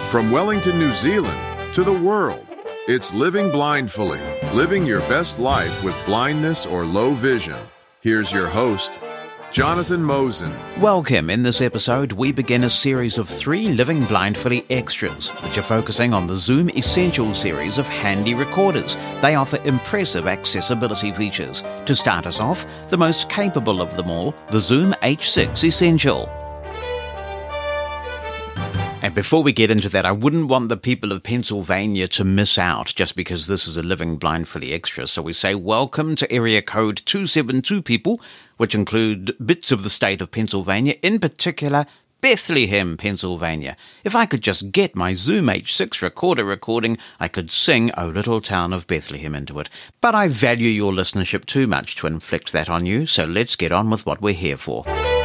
From Wellington, New Zealand to the world, it's Living Blindfully, living your best life with blindness or low vision. Here's your host, Jonathan Mosen. Welcome. In this episode, we begin a series of 3 Living Blindfully extras, which are focusing on the Zoom Essentials series of handy recorders. They offer impressive accessibility features. To start us off, the most capable of them all, the Zoom H6 Essential. And before we get into that, I wouldn't want the people of Pennsylvania to miss out just because this is a Living Blindfully extra. So we say welcome to area code 272 people, which include bits of the state of Pennsylvania, in particular Bethlehem, Pennsylvania. If I could just get my Zoom H6 recorder recording, I could sing O Little Town of Bethlehem into it. But I value your listenership too much to inflict that on you, so let's get on with what we're here for.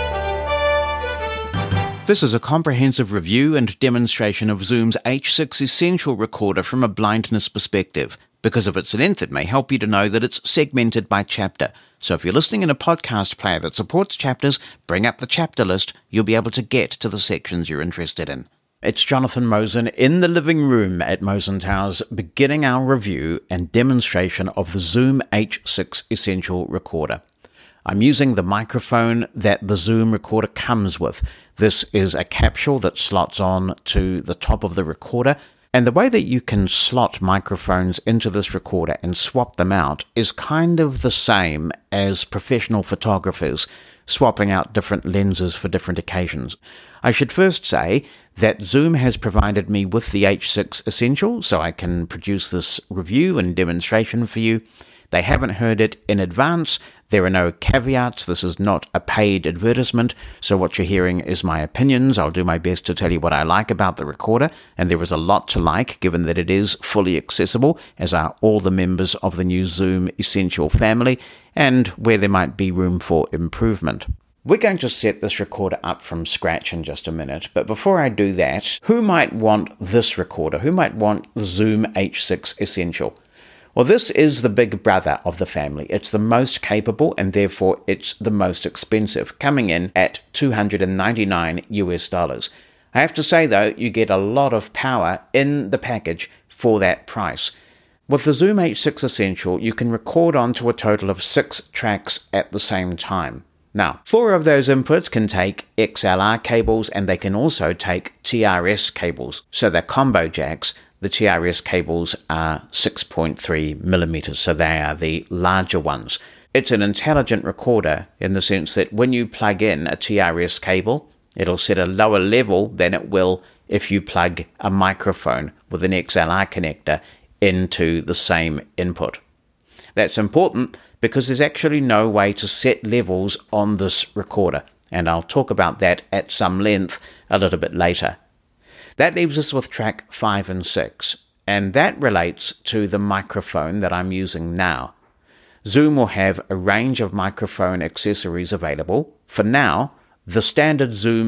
This is a comprehensive review and demonstration of Zoom's H6 Essential recorder from a blindness perspective. Because of its length, it may help you to know that it's segmented by chapter. So if you're listening in a podcast player that supports chapters, bring up the chapter list. You'll be able to get to the sections you're interested in. It's Jonathan Mosen in the living room at Mosen Towers, beginning our review and demonstration of the Zoom H6 Essential recorder. I'm using the microphone that the Zoom recorder comes with. This is a capsule that slots on to the top of the recorder, and the way that you can slot microphones into this recorder and swap them out is kind of the same as professional photographers swapping out different lenses for different occasions. I should first say that Zoom has provided me with the H6 Essential, so I can produce this review and demonstration for you. They haven't heard it in advance. There are no caveats. This is not a paid advertisement. So what you're hearing is my opinions. I'll do my best to tell you what I like about the recorder. And there is a lot to like, given that it is fully accessible, as are all the members of the new Zoom Essential family, and where there might be room for improvement. We're going to set this recorder up from scratch in just a minute. But before I do that, who might want this recorder? Who might want the Zoom H6 Essential? Well, this is the big brother of the family. It's the most capable and therefore it's the most expensive, coming in at $299 US. I have to say though, you get a lot of power in the package for that price. With the Zoom H6 Essential, you can record onto a total of 6 tracks at the same time. Now, 4 of those inputs can take XLR cables and they can also take TRS cables. So they're combo jacks. The TRS cables are 6.3 millimeters, so they are the larger ones. It's an intelligent recorder in the sense that when you plug in a TRS cable, it'll set a lower level than it will if you plug a microphone with an XLR connector into the same input. That's important because there's actually no way to set levels on this recorder, and I'll talk about that at some length a little bit later. That leaves us with track 5 and 6, and that relates to the microphone that I'm using now. Zoom will have a range of microphone accessories available. For now, the standard Zoom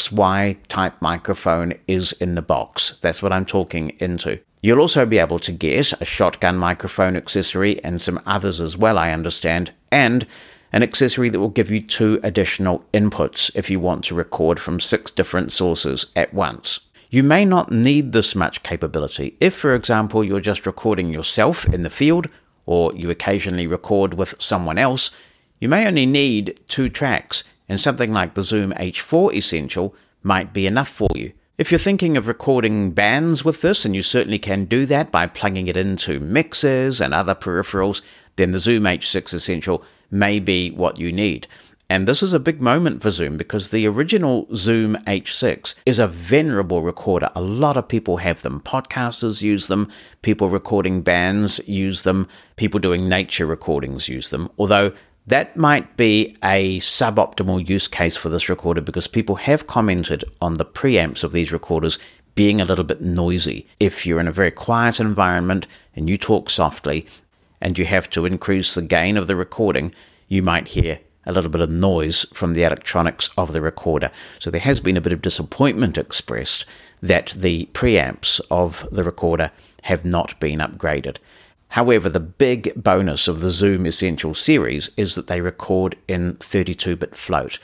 XY type microphone is in the box. That's what I'm talking into. You'll also be able to get a shotgun microphone accessory and some others as well, I understand, and an accessory that will give you 2 additional inputs if you want to record from 6 different sources at once. You may not need this much capability. If, for example, you're just recording yourself in the field, or you occasionally record with someone else, you may only need 2 tracks, and something like the Zoom H4 Essential might be enough for you. If you're thinking of recording bands with this, and you certainly can do that by plugging it into mixers and other peripherals, then the Zoom H6 Essential may be what you need. And this is a big moment for Zoom because the original Zoom H6 is a venerable recorder. A lot of people have them. Podcasters use them. People recording bands use them. People doing nature recordings use them. Although that might be a suboptimal use case for this recorder because people have commented on the preamps of these recorders being a little bit noisy. If you're in a very quiet environment and you talk softly and you have to increase the gain of the recording, you might hear a little bit of noise from the electronics of the recorder. So there has been a bit of disappointment expressed that the preamps of the recorder have not been upgraded. However, the big bonus of the Zoom Essential series is that they record in 32-bit float.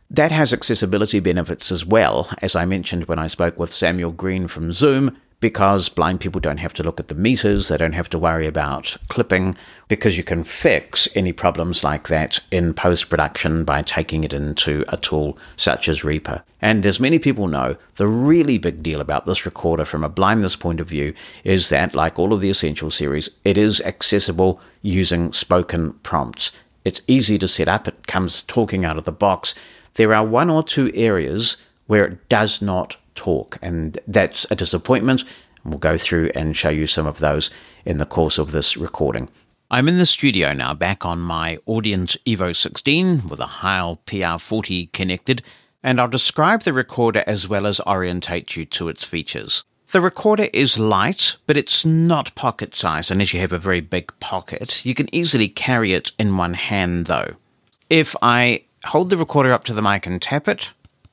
That has accessibility benefits as well, as I mentioned when I spoke with Samuel Green from Zoom, because blind people don't have to look at the meters, they don't have to worry about clipping, because you can fix any problems like that in post-production by taking it into a tool such as Reaper. And as many people know, the really big deal about this recorder from a blindness point of view is that, like all of the Essential series, it is accessible using spoken prompts. It's easy to set up, it comes talking out of the box. There are one or two areas where it does not talk, and that's a disappointment. We'll go through and show you some of those in the course of this recording. I'm in the studio now, back on my Audient Evo 16 with a Heil PR40 connected, and I'll describe the recorder as well as orientate you to its features. The recorder is light, but it's not pocket-sized, unless you have a very big pocket. You can easily carry it in one hand, though. If I hold the recorder up to the mic and tap it,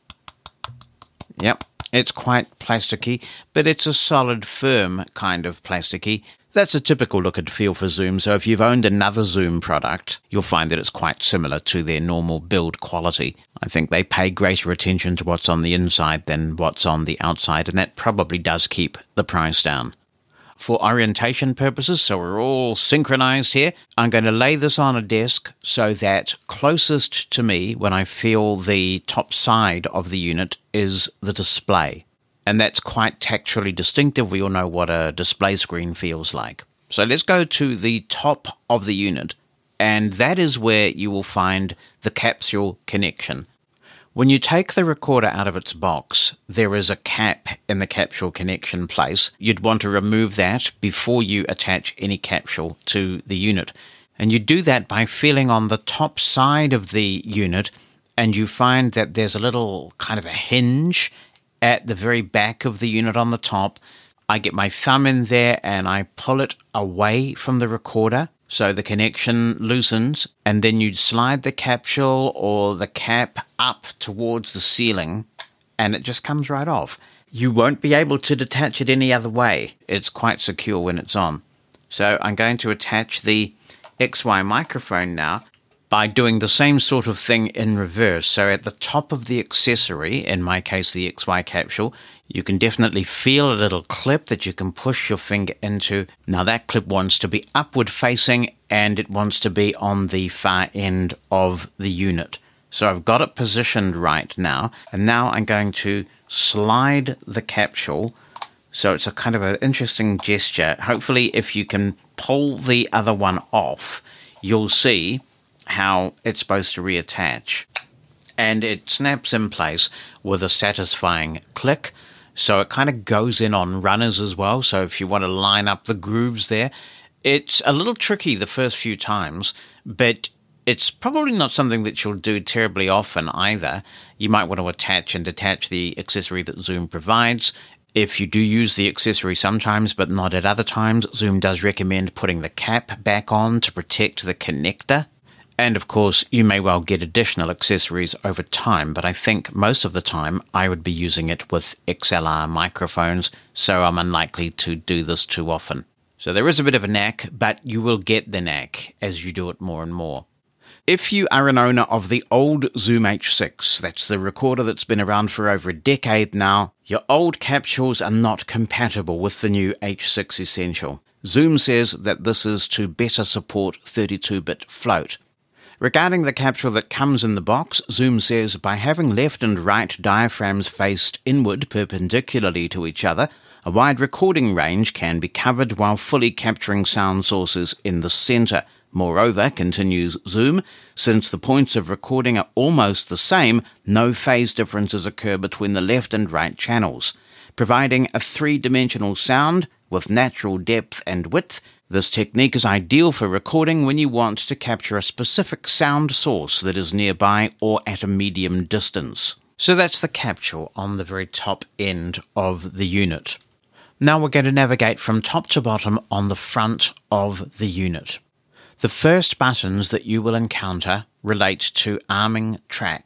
yep, it's quite plasticky, but it's a solid, firm kind of plasticky. That's a typical look and feel for Zoom, so if you've owned another Zoom product, you'll find that it's quite similar to their normal build quality. I think they pay greater attention to what's on the inside than what's on the outside, and that probably does keep the price down. For orientation purposes, so we're all synchronized here, I'm going to lay this on a desk so that closest to me when I feel the top side of the unit is the display. And that's quite tactually distinctive. We all know what a display screen feels like. So let's go to the top of the unit, and that is where you will find the capsule connection. When you take the recorder out of its box, there is a cap in the capsule connection place. You'd want to remove that before you attach any capsule to the unit. And you do that by feeling on the top side of the unit, and you find that there's a little kind of a hinge at the very back of the unit on the top. I get my thumb in there and I pull it away from the recorder, so the connection loosens, and then you'd slide the capsule or the cap up towards the ceiling, and it just comes right off. You won't be able to detach it any other way. It's quite secure when it's on. So I'm going to attach the XY microphone now by doing the same sort of thing in reverse. So at the top of the accessory, in my case the XY capsule, you can definitely feel a little clip that you can push your finger into. Now that clip wants to be upward facing, and it wants to be on the far end of the unit. So I've got it positioned right now, and now I'm going to slide the capsule. So it's a kind of an interesting gesture. Hopefully if you can pull the other one off, you'll see how it's supposed to reattach. And it snaps in place with a satisfying click. So it kind of goes in on runners as well. So if you want to line up the grooves there, it's a little tricky the first few times, but it's probably not something that you'll do terribly often either. You might want to attach and detach the accessory that Zoom provides. If you do use the accessory sometimes, but not at other times, Zoom does recommend putting the cap back on to protect the connector. And of course, you may well get additional accessories over time, but I think most of the time I would be using it with XLR microphones, so I'm unlikely to do this too often. So there is a bit of a knack, but you will get the knack as you do it more and more. If you are an owner of the old Zoom H6, that's the recorder that's been around for over a decade now, your old capsules are not compatible with the new H6 Essential. Zoom says that this is to better support 32-bit float. Regarding the capsule that comes in the box, Zoom says by having left and right diaphragms faced inward perpendicularly to each other, a wide recording range can be covered while fully capturing sound sources in the center. Moreover, continues Zoom, since the points of recording are almost the same, no phase differences occur between the left and right channels. Providing a three-dimensional sound with natural depth and width, this technique is ideal for recording when you want to capture a specific sound source that is nearby or at a medium distance. So that's the capsule on the very top end of the unit. Now we're going to navigate from top to bottom on the front of the unit. The first buttons that you will encounter relate to arming tracks.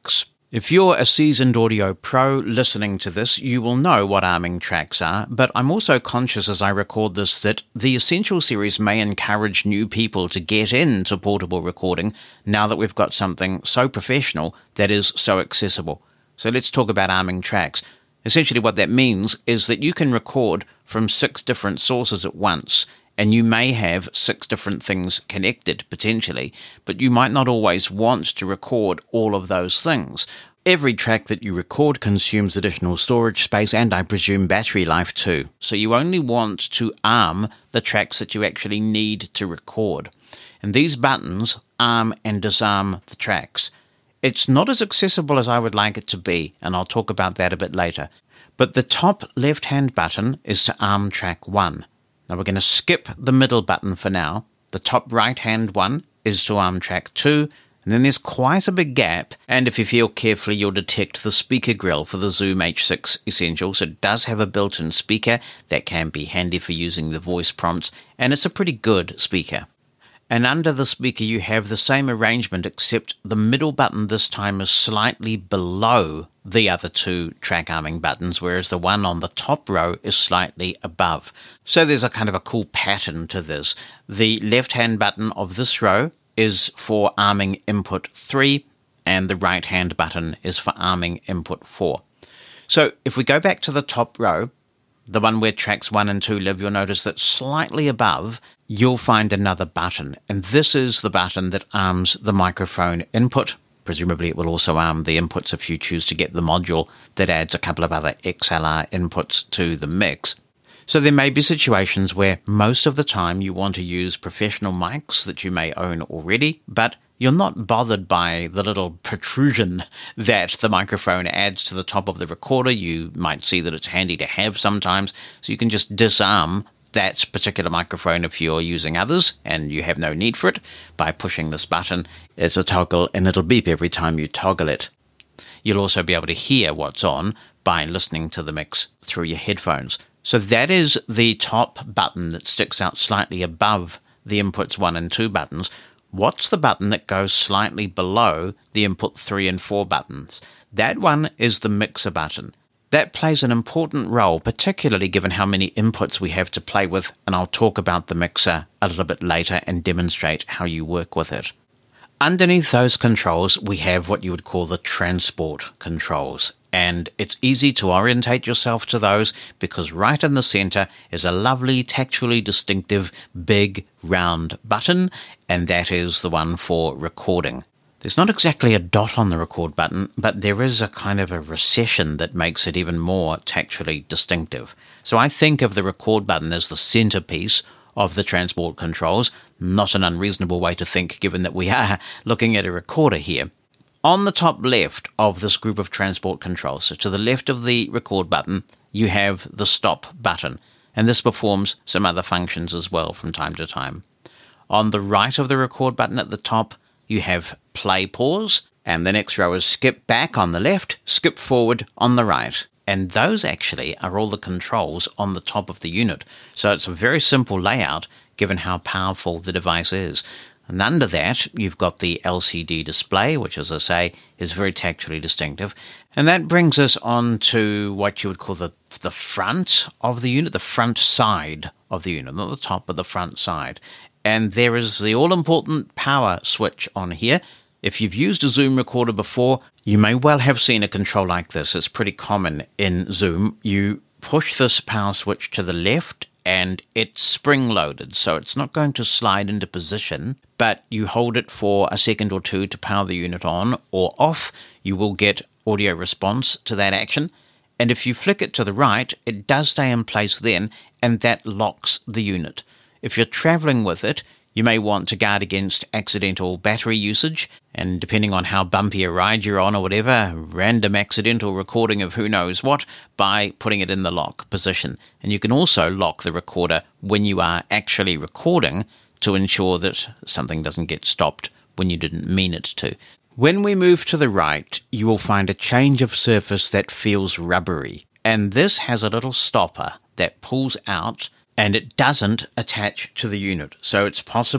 If you're a seasoned audio pro listening to this, you will know what arming tracks are, but I'm also conscious as I record this that the Essential series may encourage new people to get into portable recording now that we've got something so professional that is so accessible. So let's talk about arming tracks. Essentially what that means is that you can record from 6 different sources at once, and you may have 6 different things connected, potentially, but you might not always want to record all of those things. Every track that you record consumes additional storage space and, I presume, battery life too. So you only want to arm the tracks that you actually need to record. And these buttons arm and disarm the tracks. It's not as accessible as I would like it to be, and I'll talk about that a bit later. But the top left-hand button is to arm track 1. Now we're going to skip the middle button for now. The top right-hand one is to arm track 2, and then there's quite a big gap, and if you feel carefully you'll detect the speaker grill for the Zoom H6 Essential. So it does have a built-in speaker that can be handy for using the voice prompts, and it's a pretty good speaker. And under the speaker you have the same arrangement, except the middle button this time is slightly below the other 2 track arming buttons, whereas the one on the top row is slightly above. So there's a kind of a cool pattern to this. The left-hand button of this row is for arming input 3, and the right-hand button is for arming input 4. So if we go back to the top row, the one where tracks 1 and 2 live, you'll notice that slightly above, you'll find another button. And this is the button that arms the microphone input. Presumably it will also arm the inputs if you choose to get the module that adds a couple of other XLR inputs to the mix. So there may be situations where most of the time you want to use professional mics that you may own already, but you're not bothered by the little protrusion that the microphone adds to the top of the recorder. You might see that it's handy to have sometimes, so you can just disarm that particular microphone if you're using others and you have no need for it by pushing this button. It's a toggle and it'll beep every time you toggle it. You'll also be able to hear what's on by listening to the mix through your headphones. So that is the top button that sticks out slightly above the inputs 1 and 2 buttons. What's the button that goes slightly below the input 3 and 4 buttons? That one is the mixer button. That plays an important role, particularly given how many inputs we have to play with, and I'll talk about the mixer a little bit later and demonstrate how you work with it. Underneath those controls, we have what you would call the transport controls, and it's easy to orientate yourself to those because right in the center is a lovely, tactually distinctive, big, round button, and that is the one for recording. There's not exactly a dot on the record button, but there is a kind of a recession that makes it even more tactually distinctive. So I think of the record button as the centerpiece of the transport controls. Not an unreasonable way to think, given that we are looking at a recorder here. On the top left of this group of transport controls, so to the left of the record button, you have the stop button, and this performs some other functions as well from time to time. On the right of the record button at the top, you have play pause, and the next row is skip back on the left, skip forward on the right. And those actually are all the controls on the top of the unit. So it's a very simple layout given how powerful the device is. And under that, you've got the LCD display, which, as I say, is very tactually distinctive. And that brings us on to what you would call the front of the unit, the front side of the unit, not the top, but the front side. And there is the all-important power switch on here. If you've used a Zoom recorder before, you may well have seen a control like this. It's pretty common in Zoom. You push this power switch to the left and it's spring-loaded, so it's not going to slide into position, but you hold it for a second or two to power the unit on or off. You will get audio response to that action. And if you flick it to the right, it does stay in place then, and that locks the unit. If you're traveling with it, you may want to guard against accidental battery usage, and depending on how bumpy a ride you're on or whatever, random accidental recording of who knows what, by putting it in the lock position. And you can also lock the recorder when you are actually recording to ensure that something doesn't get stopped when you didn't mean it to. When we move to the right, you will find a change of surface that feels rubbery, and this has a little stopper that pulls out and it doesn't attach to the unit. So it's possible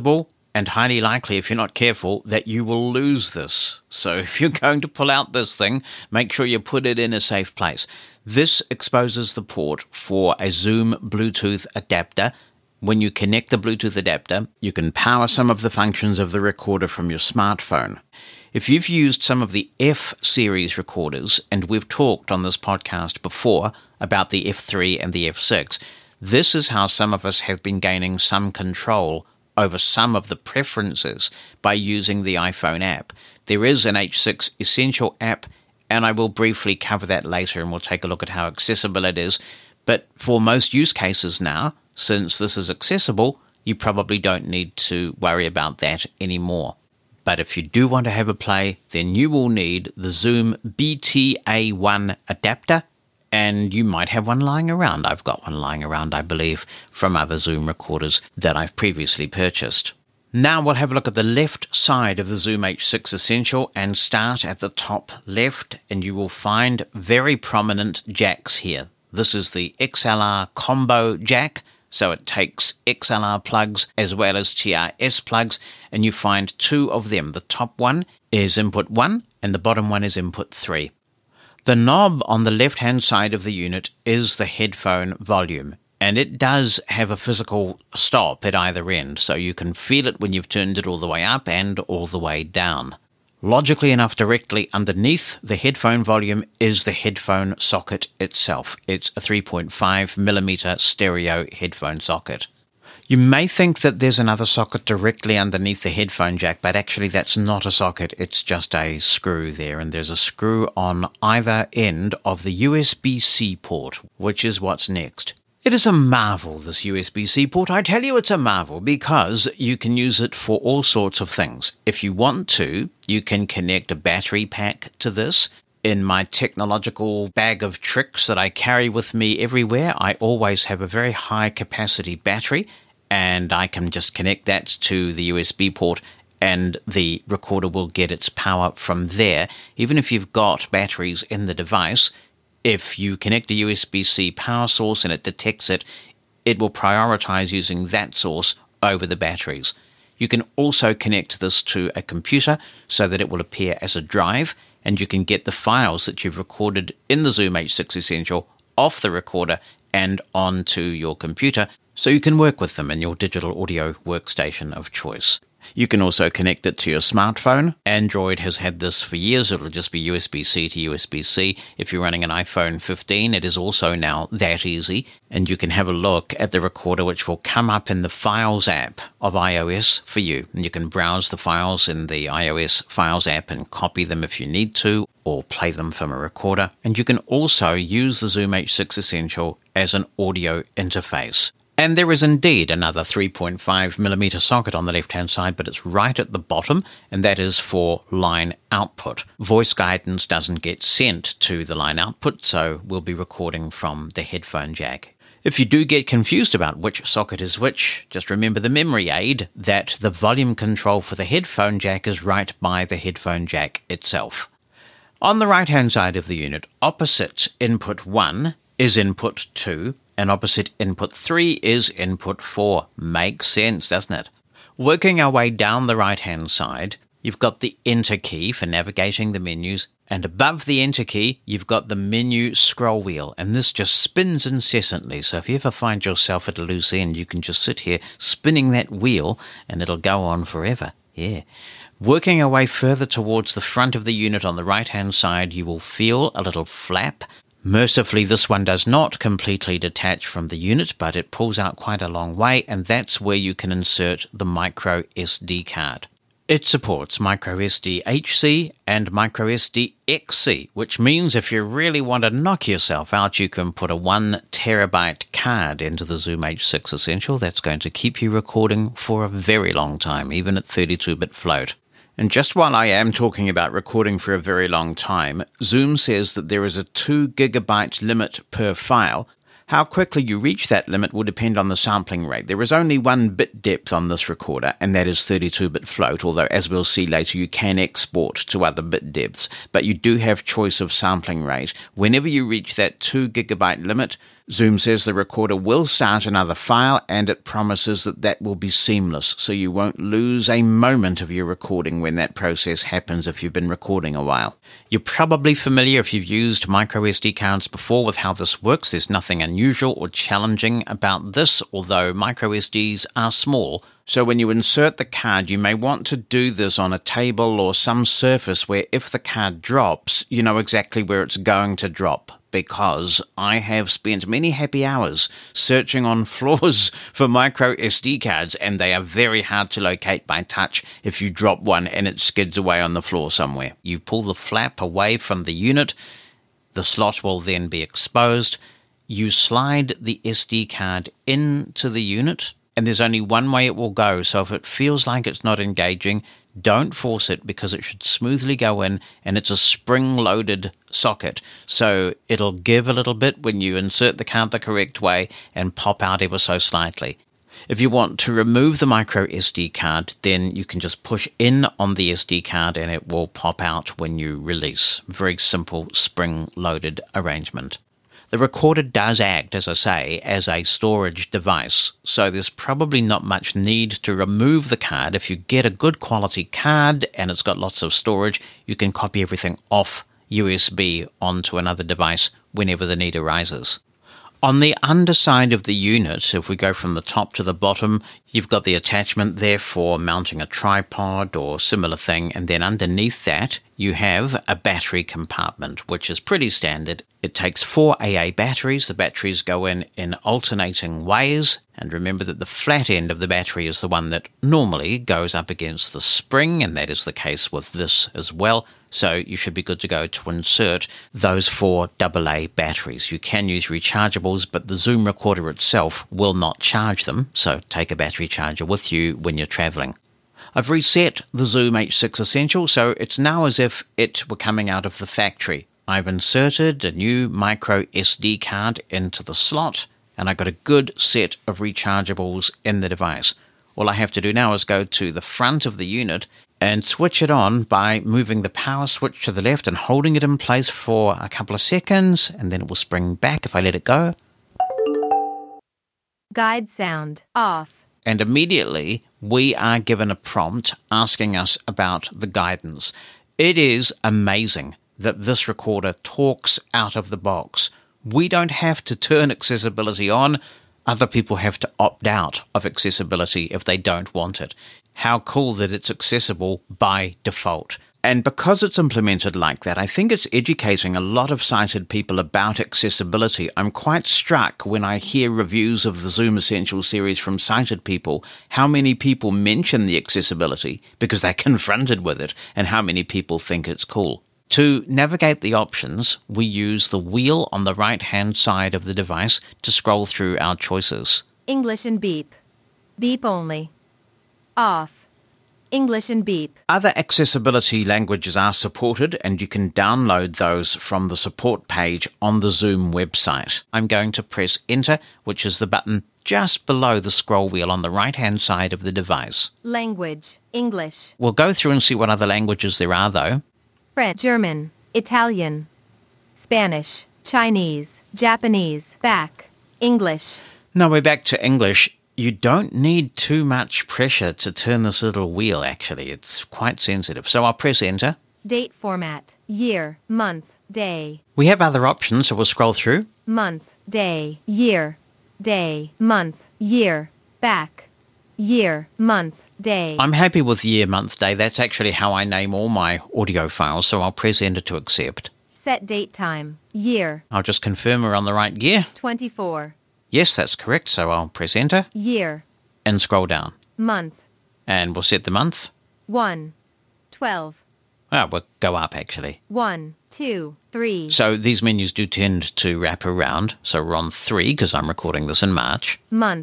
and highly likely, if you're not careful, that you will lose this. So if you're going to pull out this thing, make sure you put it in a safe place. This exposes the port for a Zoom Bluetooth adapter. When you connect the Bluetooth adapter, you can power some of the functions of the recorder from your smartphone. If you've used some of the F-series recorders, and we've talked on this podcast before about the F3 and the F6, this is how some of us have been gaining some control over some of the preferences by using the iPhone app. There is an H6 Essential app, and I will briefly cover that later, and we'll take a look at how accessible it is. But for most use cases now, since this is accessible, you probably don't need to worry about that anymore. But if you do want to have a play, then you will need the Zoom BTA1 adapter, and you might have one lying around. I've got one lying around, I believe, from other Zoom recorders that I've previously purchased. Now we'll have a look at the left side of the Zoom H6 Essential and start at the top left, and you will find very prominent jacks here. This is the XLR combo jack. So it takes XLR plugs as well as TRS plugs, and you find two of them. The top one is input 1 and the bottom one is input 3. The knob on the left-hand side of the unit is the headphone volume, and it does have a physical stop at either end, so you can feel it when you've turned it all the way up and all the way down. Logically enough, directly underneath the headphone volume is the headphone socket itself. It's a 3.5mm stereo headphone socket. You may think that there's another socket directly underneath the headphone jack, but actually that's not a socket, it's just a screw there, and there's a screw on either end of the USB-C port, which is what's next. It is a marvel, this USB-C port. I tell you it's a marvel because you can use it for all sorts of things. If you want to, you can connect a battery pack to this. In my technological bag of tricks that I carry with me everywhere, I always have a very high capacity battery, and I can just connect that to the USB port and the recorder will get its power from there. Even if you've got batteries in the device, if you connect a USB-C power source and it detects it, it will prioritize using that source over the batteries. You can also connect this to a computer so that it will appear as a drive, and you can get the files that you've recorded in the Zoom H6 Essential off the recorder and onto your computer, so you can work with them in your digital audio workstation of choice. You can also connect it to your smartphone. Android has had this for years. It'll just be USB-C to USB-C. If you're running an iPhone 15, it is also now that easy. And you can have a look at the recorder, which will come up in the Files app of iOS for you. And you can browse the files in the iOS Files app and copy them if you need to, or play them from a recorder. And you can also use the Zoom H6 Essential as an audio interface. And there is indeed another 3.5mm socket on the left-hand side, but it's right at the bottom, and that is for line output. Voice guidance doesn't get sent to the line output, so we'll be recording from the headphone jack. If you do get confused about which socket is which, just remember the memory aid that the volume control for the headphone jack is right by the headphone jack itself. On the right-hand side of the unit, opposite input 1 is input 2, and opposite input 3 is input 4. Makes sense, doesn't it? Working our way down the right-hand side, you've got the Enter key for navigating the menus, and above the Enter key, you've got the menu scroll wheel, and this just spins incessantly. So if you ever find yourself at a loose end, you can just sit here spinning that wheel, and it'll go on forever. Yeah. Working our way further towards the front of the unit on the right-hand side, you will feel a little flap. Mercifully, this one does not completely detach from the unit, but it pulls out quite a long way, and that's where you can insert the micro SD card. It supports micro SD HC and micro SD XC, which means if you really want to knock yourself out, you can put a 1 terabyte card into the Zoom H6 Essential. That's going to keep you recording for a very long time, even at 32-bit float. And just while I am talking about recording for a very long time, Zoom says that there is a 2 gigabyte limit per file. How quickly you reach that limit will depend on the sampling rate. There is only 1 bit depth on this recorder, and that is 32-bit float, although as we'll see later, you can export to other bit depths. But you do have choice of sampling rate. Whenever you reach that 2 gigabyte limit, Zoom says the recorder will start another file, and it promises that that will be seamless, so you won't lose a moment of your recording when that process happens if you've been recording a while. You're probably familiar if you've used microSD cards before with how this works. There's nothing unusual or challenging about this, although microSDs are small. So when you insert the card, you may want to do this on a table or some surface where if the card drops, you know exactly where it's going to drop. Because I have spent many happy hours searching on floors for micro SD cards, and they are very hard to locate by touch if you drop one and it skids away on the floor somewhere. You pull the flap away from the unit, the slot will then be exposed. You slide the SD card into the unit, and there's only one way it will go, so if it feels like it's not engaging, don't force it because it should smoothly go in, and it's a spring-loaded socket, so it'll give a little bit when you insert the card the correct way and pop out ever so slightly. If you want to remove the micro SD card, then you can just push in on the SD card and it will pop out when you release. Very simple spring-loaded arrangement. The recorder does act, as I say, as a storage device, so there's probably not much need to remove the card. If you get a good quality card and it's got lots of storage, you can copy everything off USB onto another device whenever the need arises. On the underside of the unit, if we go from the top to the bottom, you've got the attachment there for mounting a tripod or similar thing, and then underneath that you have a battery compartment, which is pretty standard. It takes 4 AA batteries. The batteries go in alternating ways, and remember that the flat end of the battery is the one that normally goes up against the spring, and that is the case with this as well. So you should be good to go to insert those 4 AA batteries. You can use rechargeables, but the Zoom recorder itself will not charge them, so take a battery charger with you when you're traveling. I've reset the Zoom H6 Essential, so it's now as if it were coming out of the factory. I've inserted a new micro SD card into the slot, and I got a good set of rechargeables in the device. All I have to do now is go to the front of the unit and switch it on by moving the power switch to the left and holding it in place for a couple of seconds, and then it will spring back if I let it go. Guide sound off. And immediately we are given a prompt asking us about the guidance. It is amazing that this recorder talks out of the box. We don't have to turn accessibility on. Other people have to opt out of accessibility if they don't want it. How cool that it's accessible by default. And because it's implemented like that, I think it's educating a lot of sighted people about accessibility. I'm quite struck when I hear reviews of the Zoom Essential series from sighted people, how many people mention the accessibility because they're confronted with it, and how many people think it's cool. To navigate the options, we use the wheel on the right-hand side of the device to scroll through our choices. English and beep. Beep only. Off. English and beep. Other accessibility languages are supported, and you can download those from the support page on the Zoom website. I'm going to press Enter, which is the button just below the scroll wheel on the right-hand side of the device. Language. English. We'll go through and see what other languages there are, though. French. German. Italian. Spanish. Chinese. Japanese. Back. English. Now we're back to English. You don't need too much pressure to turn this little wheel, actually. It's quite sensitive. So I'll press Enter. Date format. Year. Month. Day. We have other options, so we'll scroll through. Month. Day. Year. Day. Month. Year. Back. Year. Month. Day. I'm happy with year, month, day. That's actually how I name all my audio files, so I'll press Enter to accept. Set date time. Year. I'll just confirm we're on the right year. 24. Yes, that's correct, so I'll press Enter. Year. And scroll down. Month. And we'll set the month. 1. 12. Oh, we'll go up, actually. 1, 2, 3. So these menus do tend to wrap around. So we're on 3, because I'm recording this in March. Month.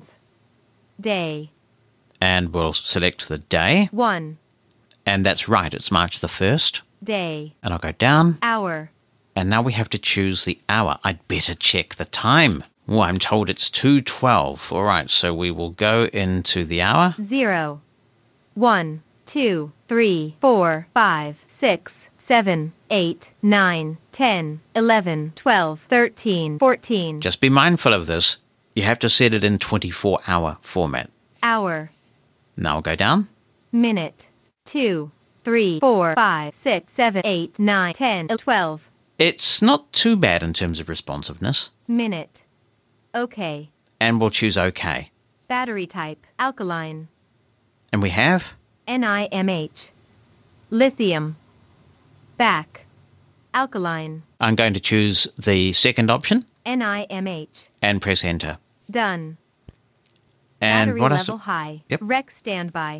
Day. And we'll select the day. 1. And that's right, it's March the 1st. Day. And I'll go down. Hour. And now we have to choose the hour. I'd better check the time. Oh, I'm told it's 2:12. All right, so we will go into the hour. 0. 1, 2, 3, 4, 5, 6, 7, 8, 9, 10, 11, 12, 13, 14. Just be mindful of this. You have to set it in 24-hour format. Hour. Now I'll go down. Minute. 2, 3, 4, 5, 6, 7, 8, 9, 10, 12. It's not too bad in terms of responsiveness. Minute. OK. And we'll choose OK. Battery type. Alkaline. And we have? NIMH. Lithium. Back. Alkaline. I'm going to choose the second option. NIMH. And press enter. Done. And Battery what level high. Yep. Rec standby.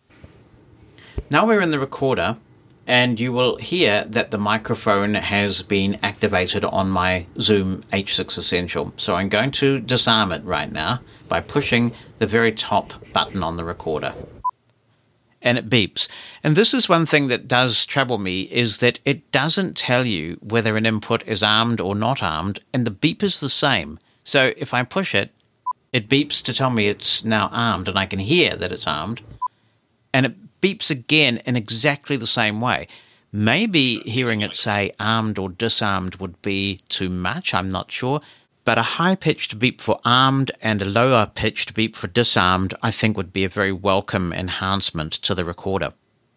Now we're in the recorder, and you will hear that the microphone has been activated on my Zoom H6 Essential. So I'm going to disarm it right now by pushing the very top button on the recorder. And it beeps. And this is one thing that does trouble me, is that it doesn't tell you whether an input is armed or not armed, and the beep is the same. So if I push it, it beeps to tell me it's now armed, and I can hear that it's armed. And it beeps again in exactly the same way. Maybe hearing it say armed or disarmed would be too much, I'm not sure. But a high-pitched beep for armed and a lower-pitched beep for disarmed, I think would be a very welcome enhancement to the recorder.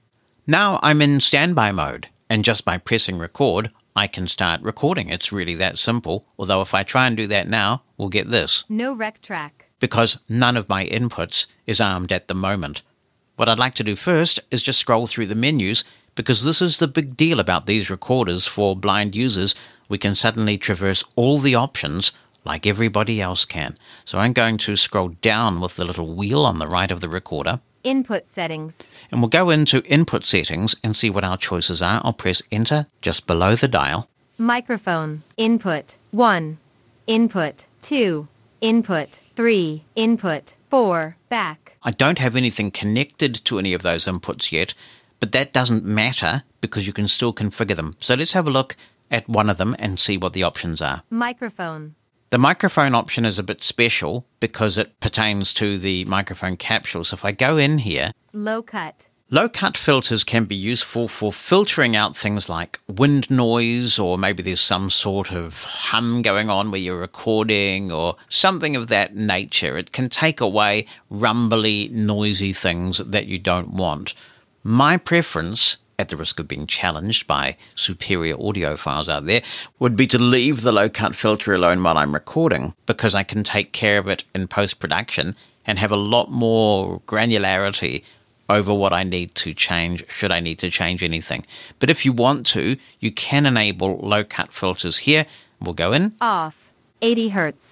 Now I'm in standby mode, and just by pressing record, I can start recording. It's really that simple, although if I try and do that now, we'll get this. No rec track. Because none of my inputs is armed at the moment. What I'd like to do first is just scroll through the menus, because this is the big deal about these recorders for blind users. We can suddenly traverse all the options like everybody else can. So I'm going to scroll down with the little wheel on the right of the recorder. Input settings. And we'll go into input settings and see what our choices are. I'll press enter just below the dial. Microphone. Input 1. Input 2. Input 3. Input 4. Back. I don't have anything connected to any of those inputs yet, but that doesn't matter because you can still configure them. So let's have a look at one of them and see what the options are. Microphone. The microphone option is a bit special because it pertains to the microphone capsule. So if I go in here, Low cut. low cut filters can be useful for filtering out things like wind noise, or maybe there's some sort of hum going on where you're recording or something of that nature. It can take away rumbly, noisy things that you don't want. My preference, at the risk of being challenged by superior audiophiles out there, would be to leave the low-cut filter alone while I'm recording, because I can take care of it in post-production and have a lot more granularity over what I need to change, should I need to change anything. But if you want to, you can enable low-cut filters here. We'll go in. Off. 80 Hertz.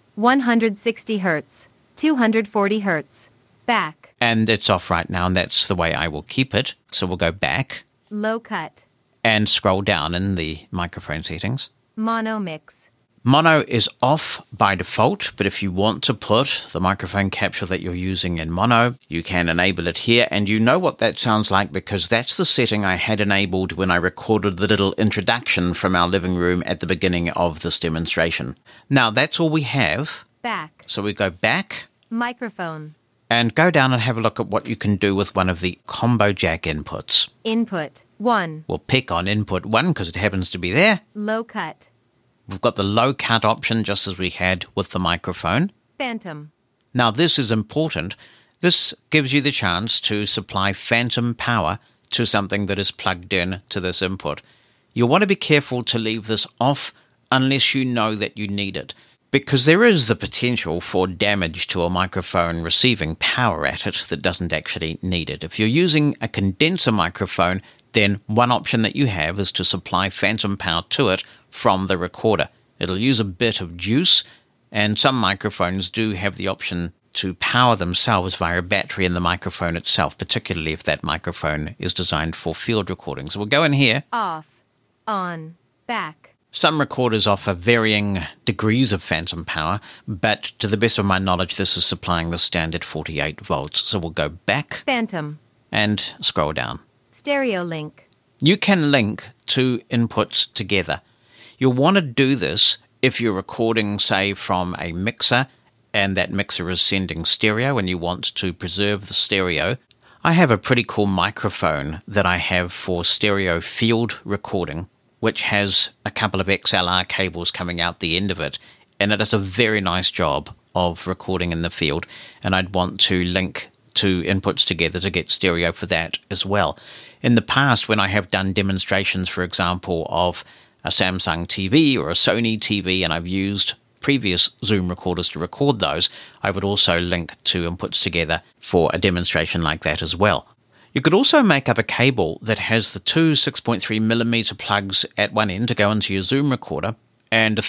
160 Hertz. 240 Hertz. Back. And it's off right now, and that's the way I will keep it. So we'll go back Low cut. and scroll down in the microphone settings. Mono mix. Mono is off by default, but if you want to put the microphone capsule that you're using in mono, you can enable it here, and you know what that sounds like because that's the setting I had enabled when I recorded the little introduction from our living room at the beginning of this demonstration. Now, that's all we have. Back. So we go back Microphone. and go down and have a look at what you can do with one of the combo jack inputs. Input 1. We'll pick on input 1 because it happens to be there. Low cut. We've got the low cut option just as we had with the microphone. Phantom. Now this is important. This gives you the chance to supply phantom power to something that is plugged in to this input. You'll want to be careful to leave this off unless you know that you need it, because there is the potential for damage to a microphone receiving power at it that doesn't actually need it. If you're using a condenser microphone, then one option that you have is to supply phantom power to it from the recorder. It'll use a bit of juice, and some microphones do have the option to power themselves via a battery in the microphone itself, particularly if that microphone is designed for field recording. So we'll go in here. Off. On. Back. Some recorders offer varying degrees of phantom power, but to the best of my knowledge, this is supplying the standard 48 volts. So we'll go back Phantom. and scroll down. Stereo link. You can link two inputs together. You'll want to do this if you're recording, say, from a mixer, and that mixer is sending stereo and you want to preserve the stereo. I have a pretty cool microphone that I have for stereo field recording, which has a couple of XLR cables coming out the end of it, and it does a very nice job of recording in the field, and I'd want to link two inputs together to get stereo for that as well. In the past, when I have done demonstrations, for example, of a Samsung TV or a Sony TV, and I've used previous Zoom recorders to record those, I would also link two inputs together for a demonstration like that as well. You could also make up a cable that has the two 6.3mm plugs at one end to go into your Zoom recorder and a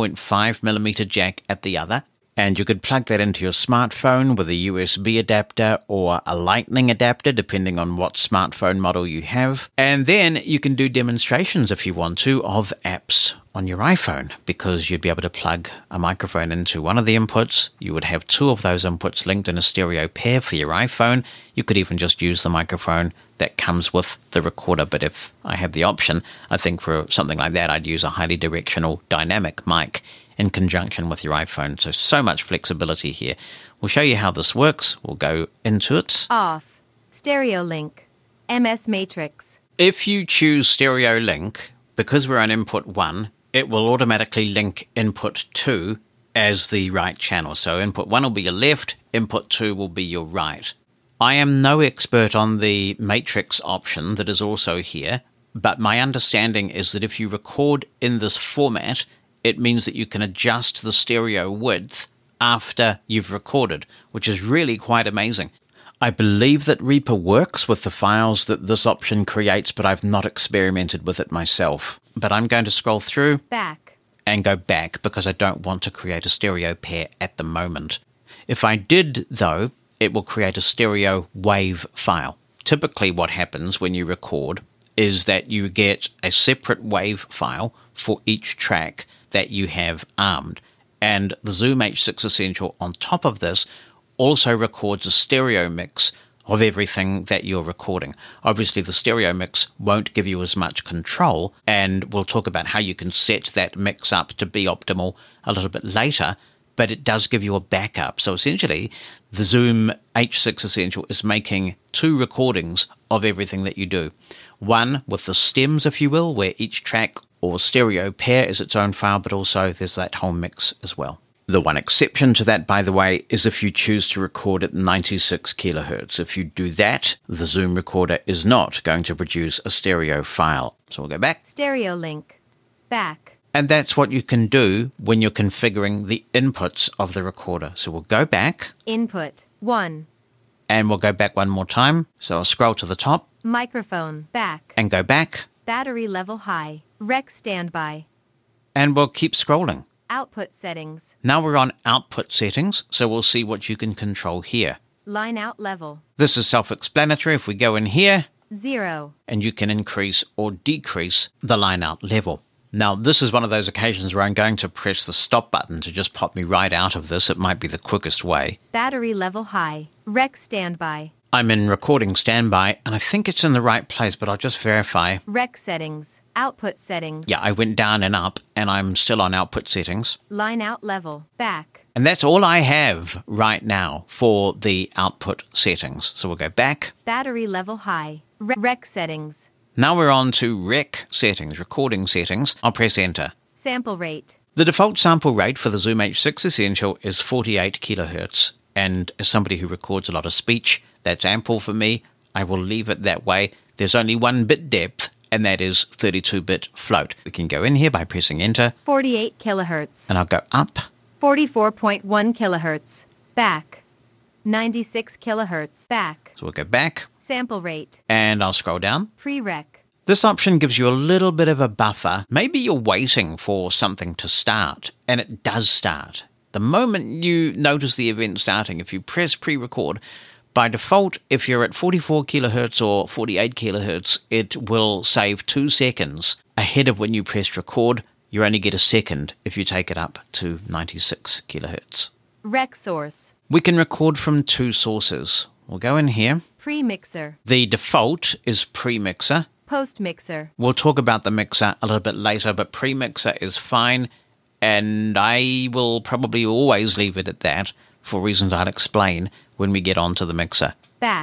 3.5mm jack at the other. And you could plug that into your smartphone with a USB adapter or a Lightning adapter, depending on what smartphone model you have. And then you can do demonstrations, if you want to, of apps on your iPhone, because you'd be able to plug a microphone into one of the inputs. You would have two of those inputs linked in a stereo pair for your iPhone. You could even just use the microphone that comes with the recorder. But if I had the option, I think for something like that, I'd use a highly directional dynamic mic in conjunction with your iPhone. So much flexibility here. We'll show you how this works. We'll go into it. Off. Stereo link. MS Matrix. If you choose stereo link, because we're on input 1, it will automatically link input 2 as the right channel. So input 1 will be your left, input 2 will be your right. I am no expert on the matrix option that is also here, but my understanding is that if you record in this format, it means that you can adjust the stereo width after you've recorded, which is really quite amazing. I believe that Reaper works with the files that this option creates, but I've not experimented with it myself. But I'm going to scroll through Back. and go back because I don't want to create a stereo pair at the moment. If I did, though, it will create a stereo wave file. Typically what happens when you record is that you get a separate wave file for each track that you have armed. And the Zoom H6 Essential on top of this also records a stereo mix of everything that you're recording. Obviously, the stereo mix won't give you as much control, and we'll talk about how you can set that mix up to be optimal a little bit later, but it does give you a backup. So essentially, the Zoom H6 Essential is making two recordings of everything that you do. One with the stems, if you will, where each track or stereo pair is its own file, but also there's that whole mix as well. The one exception to that, by the way, is if you choose to record at 96 kilohertz. If you do that, the Zoom recorder is not going to produce a stereo file. So we'll go back. Stereo link. Back. And that's what you can do when you're configuring the inputs of the recorder. So we'll go back. Input 1. And we'll go back one more time. So I'll scroll to the top. Microphone. Back. And go back. Battery level high. Rec standby. And we'll keep scrolling. Output settings. Now we're on output settings, so we'll see what you can control here. Line out level. This is self-explanatory. If we go in here, 0. and you can increase or decrease the line out level. Now, this is one of those occasions where I'm going to press the stop button to just pop me right out of this. It might be the quickest way. Battery level high. Rec standby. I'm in recording standby, and I think it's in the right place, but I'll just verify. Rec settings. Output settings. Yeah, I went down and up, and I'm still on output settings. Line out level. Back. And that's all I have right now for the output settings. So we'll go back. Battery level high. Rec settings. Now we're on to rec settings, recording settings. I'll press enter. Sample rate. The default sample rate for the Zoom H6 Essential is 48 kilohertz. And as somebody who records a lot of speech, that's ample for me. I will leave it that way. There's only one bit depth, and that is 32-bit float. We can go in here by pressing enter. 48 kilohertz. And I'll go up. 44.1 kilohertz. Back. 96 kilohertz. Back. So we'll go back. Sample rate. And I'll scroll down. Pre-rec. This option gives you a little bit of a buffer. Maybe you're waiting for something to start, and it does start. The moment you notice the event starting, if you press pre-record, by default, if you're at 44 kilohertz or 48 kilohertz, it will save 2 seconds ahead of when you press record. You only get a second if you take it up to 96 kilohertz. Rec source. We can record from 2 sources. We'll go in here. Pre-mixer. The default is pre-mixer. Post-mixer. We'll talk about the mixer a little bit later, but pre-mixer is fine, and I will probably always leave it at that for reasons I'll explain when we get onto the mixer. Back.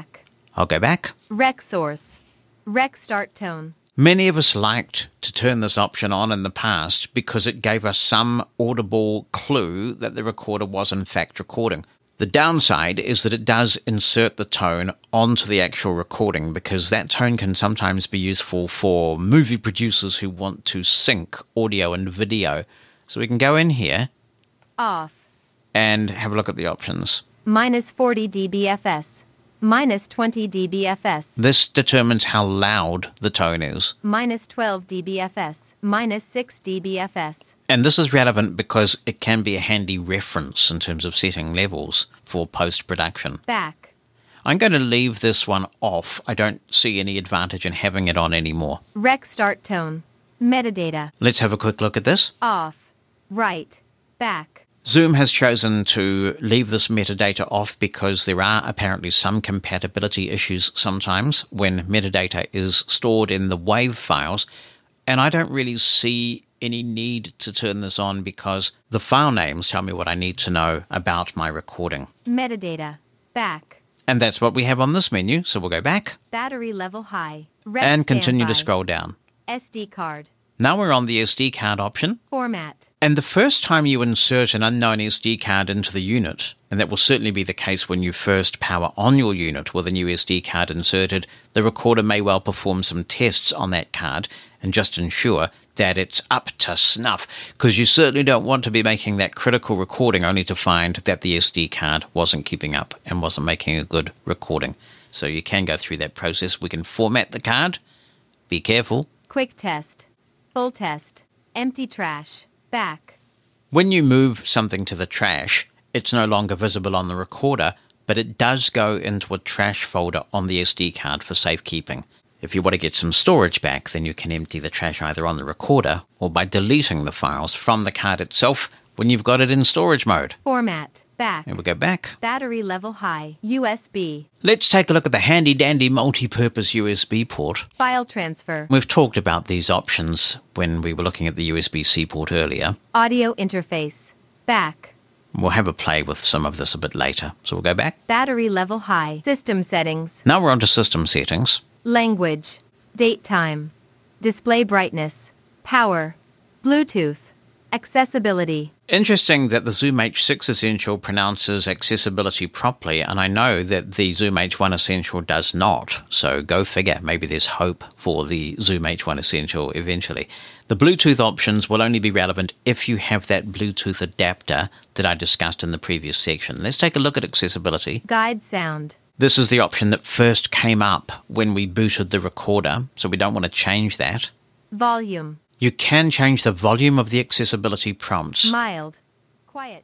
I'll go back. Rec source. Rec start tone. Many of us liked to turn this option on in the past because it gave us some audible clue that the recorder was in fact recording. The downside is that it does insert the tone onto the actual recording because that tone can sometimes be useful for movie producers who want to sync audio and video. So we can go in here Off. and have a look at the options. Minus 40 dBFS. Minus 20 dBFS. This determines how loud the tone is. Minus 12 dBFS. Minus 6 dBFS. And this is relevant because it can be a handy reference in terms of setting levels for post-production. Back. I'm going to leave this one off. I don't see any advantage in having it on anymore. Rec start tone. Metadata. Let's have a quick look at this. Off. Right. Back. Zoom has chosen to leave this metadata off because there are apparently some compatibility issues sometimes when metadata is stored in the WAV files, and I don't really see any need to turn this on because the file names tell me what I need to know about my recording. Metadata. Back. And that's what we have on this menu, so we'll go back Battery level high. Rec and continue to standby. scroll down. SD card. Now we're on the SD card option. Format. And the first time you insert an unknown SD card into the unit, and that will certainly be the case when you first power on your unit with a new SD card inserted, the recorder may well perform some tests on that card and just ensure that it's up to snuff, because you certainly don't want to be making that critical recording only to find that the SD card wasn't keeping up and wasn't making a good recording. So you can go through that process. We can format the card. Be careful. Quick test. Full test. Empty trash. Back. When you move something to the trash, it's no longer visible on the recorder, but it does go into a trash folder on the SD card for safekeeping. If you want to get some storage back, then you can empty the trash either on the recorder or by deleting the files from the card itself when you've got it in storage mode. Format. Back. And we go back. Battery level high. USB. Let's take a look at the handy-dandy multi-purpose USB port. File transfer. We've talked about these options when we were looking at the USB-C port earlier. Audio interface. Back. We'll have a play with some of this a bit later, so we'll go back. Battery level high. System settings. Now we're on to system settings. Language. Date time. Display brightness. Power. Bluetooth. Accessibility. Interesting that the Zoom H6 Essential pronounces accessibility properly, and I know that the Zoom H1 Essential does not, so go figure, maybe there's hope for the Zoom H1 Essential eventually. The Bluetooth options will only be relevant if you have that Bluetooth adapter that I discussed in the previous section. Let's take a look at accessibility. Guide sound. This is the option that first came up when we booted the recorder, so we don't want to change that. Volume. You can change the volume of the accessibility prompts. Mild. Quiet.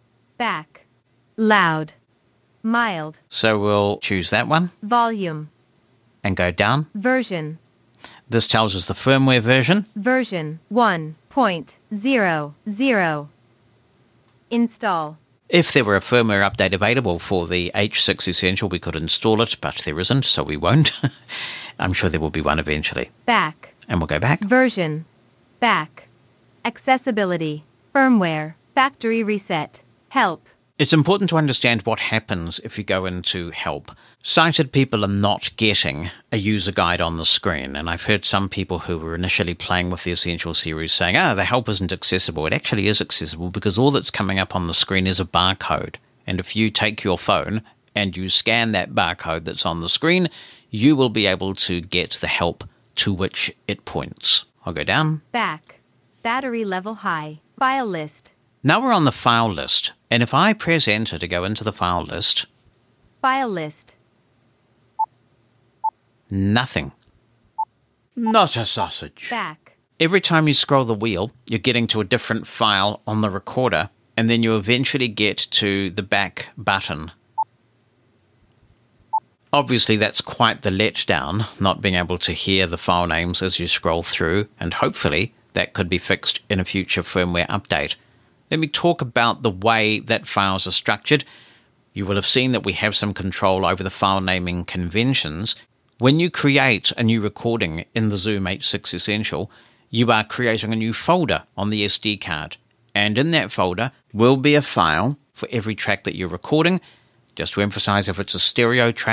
Back. Loud. Mild. So we'll choose that one Volume. and go down. Version. This tells us the firmware version. Version 1.00. Install. If there were a firmware update available for the H6 Essential, we could install it, but there isn't, so we won't. I'm sure there will be one eventually. Back. And we'll go back. Version. Back. Accessibility. Firmware. Factory reset. Help. It's important to understand what happens if you go into help. Sighted people are not getting a user guide on the screen, and I've heard some people who were initially playing with the Essential series saying, the help isn't accessible. It actually is accessible because all that's coming up on the screen is a barcode. And if you take your phone and you scan that barcode that's on the screen, you will be able to get the help to which it points. I'll go down. Back. Battery level high. File list. Now we're on the file list, and if I press enter to go into the file list, File list. nothing. Not a sausage. Back. Every time you scroll the wheel, you're getting to a different file on the recorder, and then you eventually get to the back button. Obviously, that's quite the letdown, not being able to hear the file names as you scroll through, and hopefully that could be fixed in a future firmware update. Let me talk about the way that files are structured. You will have seen that we have some control over the file naming conventions. When you create a new recording in the Zoom H6 Essential, you are creating a new folder on the SD card, and in that folder will be a file for every track that you're recording. Just to emphasize, if it's a stereo track,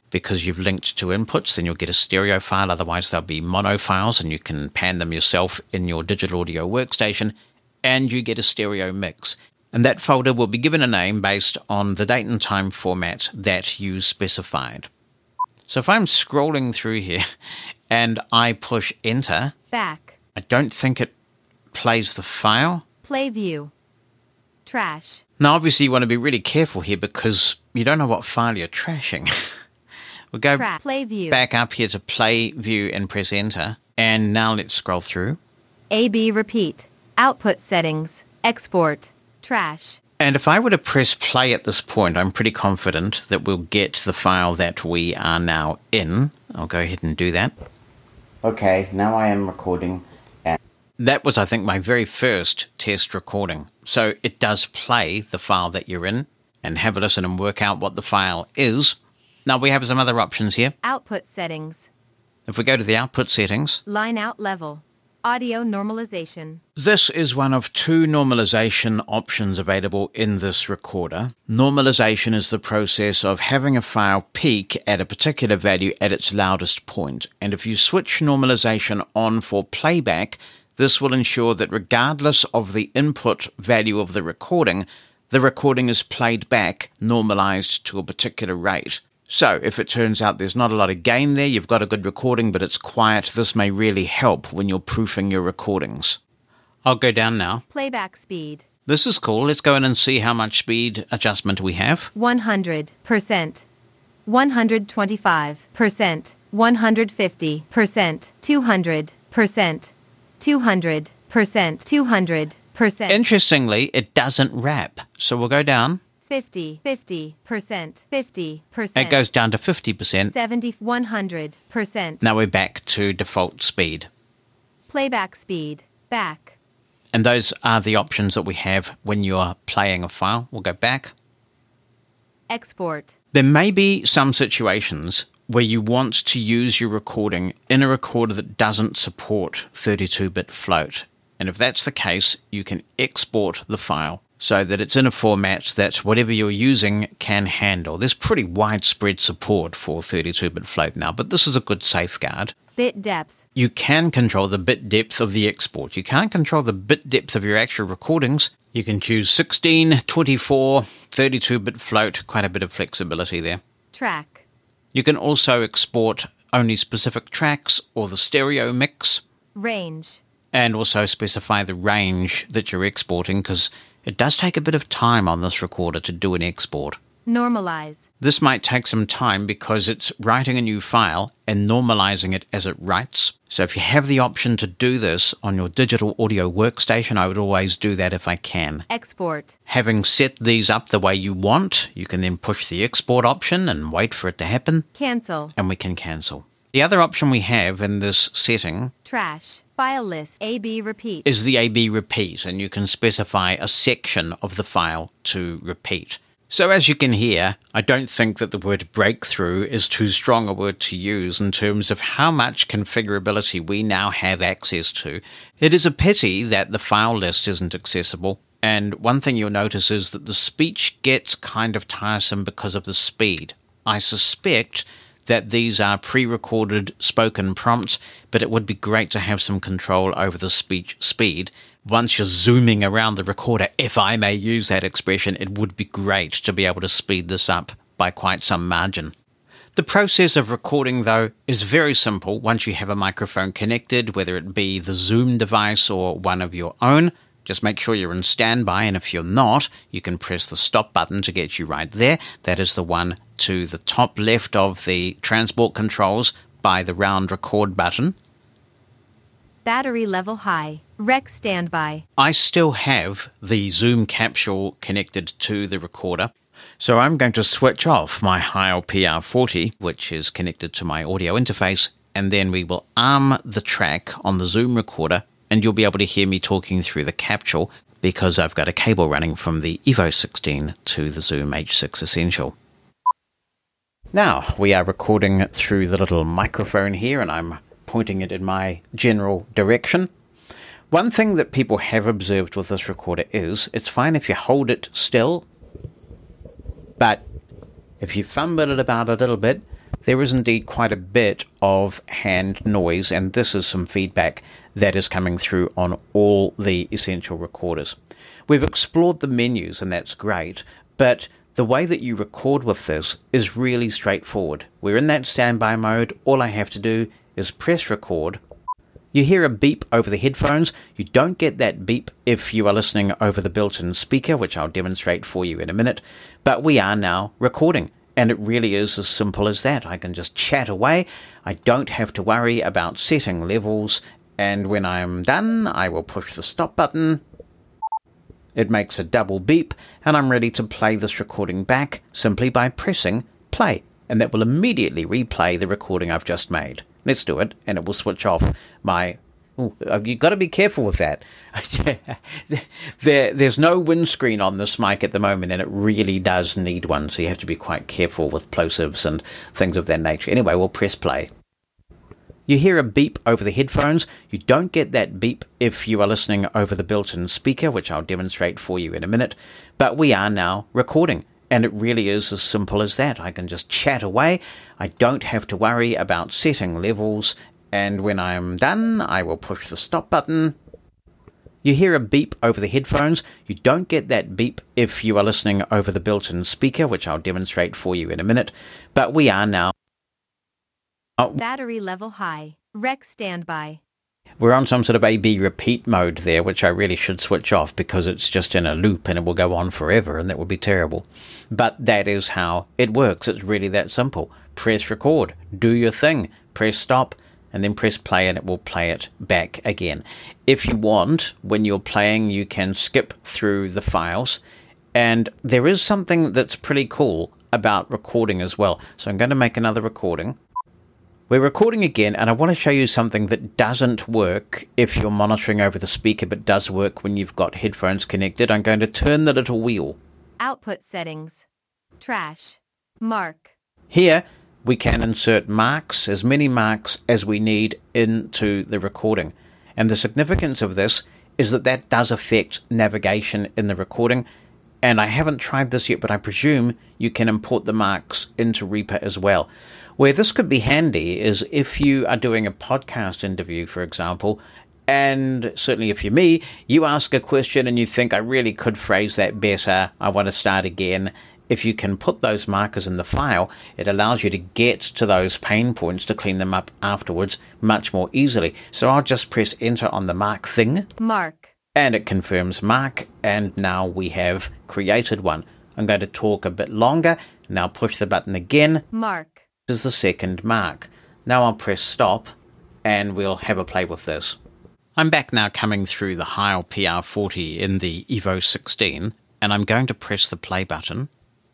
because you've linked to inputs, then you'll get a stereo file. Otherwise, they'll be mono files, and you can pan them yourself in your digital audio workstation, and you get a stereo mix. And that folder will be given a name based on the date and time format that you specified. So if I'm scrolling through here and I push enter, Back. I don't think it plays the file. Play view. Trash. Now, obviously, you want to be really careful here because you don't know what file you're trashing. We'll go Play view. back up here to play view and press enter. And now let's scroll through. A/B repeat. Output settings. Export. Trash. And if I were to press play at this point, I'm pretty confident that we'll get the file that we are now in. I'll go ahead and do that. Okay, now I am recording. And that was, I think, my very first test recording. So it does play the file that you're in and have a listen and work out what the file is. Now we have some other options here. Output settings. If we go to the output settings, Line out level. Audio normalization. this is one of two normalization options available in this recorder. Normalization is the process of having a file peak at a particular value at its loudest point. And if you switch normalization on for playback, this will ensure that regardless of the input value of the recording is played back normalized to a particular rate. So if it turns out there's not a lot of gain there, you've got a good recording but it's quiet, this may really help when you're proofing your recordings. I'll go down now. Playback speed. This is cool. Let's go in and see how much speed adjustment we have. 100%. 125%. 150%. 200%. 200%. 200%. Interestingly, it doesn't wrap. So we'll go down. 50%. 50%. It goes down to 50%. 70%. 100%. Now we're back to default speed. Playback speed. Back. And those are the options that we have when you're playing a file. We'll go back. Export. There may be some situations where you want to use your recording in a recorder that doesn't support 32-bit float. And if that's the case, you can export the file so that it's in a format that whatever you're using can handle. There's pretty widespread support for 32-bit float now, but this is a good safeguard. Bit depth. You can control the bit depth of the export. You can't control the bit depth of your actual recordings. You can choose 16, 24, 32-bit float, quite a bit of flexibility there. Track. You can also export only specific tracks or the stereo mix, Range. and also specify the range that you're exporting, because it does take a bit of time on this recorder to do an export. Normalize. This might take some time because it's writing a new file and normalizing it as it writes. So if you have the option to do this on your digital audio workstation, I would always do that if I can. Export. Having set these up the way you want, you can then push the export option and wait for it to happen, Cancel. and we can cancel. The other option we have in this setting Trash. File list. A/B repeat. is the A/B repeat, and you can specify a section of the file to repeat. So as you can hear, I don't think that the word breakthrough is too strong a word to use in terms of how much configurability we now have access to. It is a pity that the file list isn't accessible, and one thing you'll notice is that the speech gets kind of tiresome because of the speed. I suspect that these are pre-recorded spoken prompts, but it would be great to have some control over the speech speed. Once you're zooming around the recorder, if I may use that expression, it would be great to be able to speed this up by quite some margin. The process of recording, though, is very simple once you have a microphone connected, whether it be the Zoom device or one of your own. Just make sure you're in standby, and if you're not, you can press the stop button to get you right there. That is the one to the top left of the transport controls by the round record button. Battery level high. Rec standby. I still have the Zoom capsule connected to the recorder, so I'm going to switch off my Heil PR40, which is connected to my audio interface, and then we will arm the track on the Zoom recorder, and you'll be able to hear me talking through the capsule because I've got a cable running from the Evo 16 to the Zoom H6 Essential. Now, we are recording through the little microphone here, and I'm pointing it in my general direction. One thing that people have observed with this recorder is it's fine if you hold it still, but if you fumble it about a little bit, There is indeed quite a bit of hand noise, and this is some feedback that is coming through on all the Essential recorders. We've explored the menus, and that's great, but the way that you record with this is really straightforward. We're in that standby mode. All I have to do is press record. You hear a beep over the headphones. You don't get that beep if you are listening over the built-in speaker, which I'll demonstrate for you in a minute, but we are now recording. And it really is as simple as that. I can just chat away. I don't have to worry about setting levels. And when I'm done, I will push the stop button. It makes a double beep, and I'm ready to play this recording back simply by pressing play. And that will immediately replay the recording I've just made. Let's do it, and it will switch off my... You've got to be careful with that. There's no windscreen on this mic at the moment, and it really does need one, so you have to be quite careful with plosives and things of that nature. Anyway, we'll press play. You hear a beep over the headphones. You don't get that beep if you are listening over the built-in speaker, which I'll demonstrate for you in a minute, but we are now recording. And it really is as simple as that. I can just chat away. I don't have to worry about setting levels. And when I'm done, I will push the stop button. You hear a beep over the headphones. You don't get that beep if you are listening over the built-in speaker, which I'll demonstrate for you in a minute. But we are now... Battery level high. Rec standby. We're on some sort of A-B repeat mode there, which I really should switch off because it's just in a loop and it will go on forever, and that would be terrible. But that is how it works. It's really that simple. Press record. Do your thing. Press stop. And then press play and it will play it back again. If you want, when you're playing, you can skip through the files. And there is something that's pretty cool about recording as well. So I'm going to make another recording. We're recording again, and I want to show you something that doesn't work if you're monitoring over the speaker, but does work when you've got headphones connected. I'm going to turn the little wheel. Output settings. Trash. Mark. Here, we can insert marks, as many marks as we need into the recording. And the significance of this is that that does affect navigation in the recording. And I haven't tried this yet, but I presume you can import the marks into Reaper as well. Where this could be handy is if you are doing a podcast interview, for example, and certainly if you're me, you ask a question and you think, I really could phrase that better, I want to start again. If you can put those markers in the file, it allows you to get to those pain points to clean them up afterwards much more easily. So I'll just press enter on the mark thing. Mark. And it confirms mark, and now we have created one. I'm going to talk a bit longer. Now push the button again. Mark. This is the second mark. Now I'll press stop, and we'll have a play with this. I'm back now coming through the Heil PR40 in the Evo 16, and I'm going to press the play button.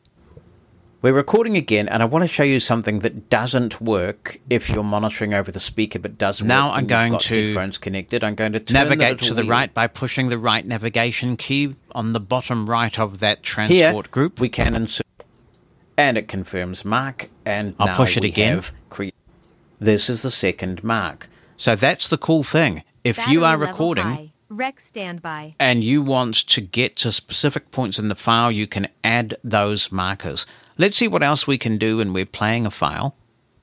We're recording again, and I want to show you something that doesn't work if you're monitoring over the speaker, but does work. Now I'm going to headphones connected. I'm going to navigate to the right by pushing the right navigation key on the bottom right of that transport group. We can insert, and it confirms mark, and I'll push it again. This is the second mark. So that's the cool thing. If you are recording rec standby and you want to get to specific points in the file, you can add those markers. Let's see what else we can do when we're playing a file.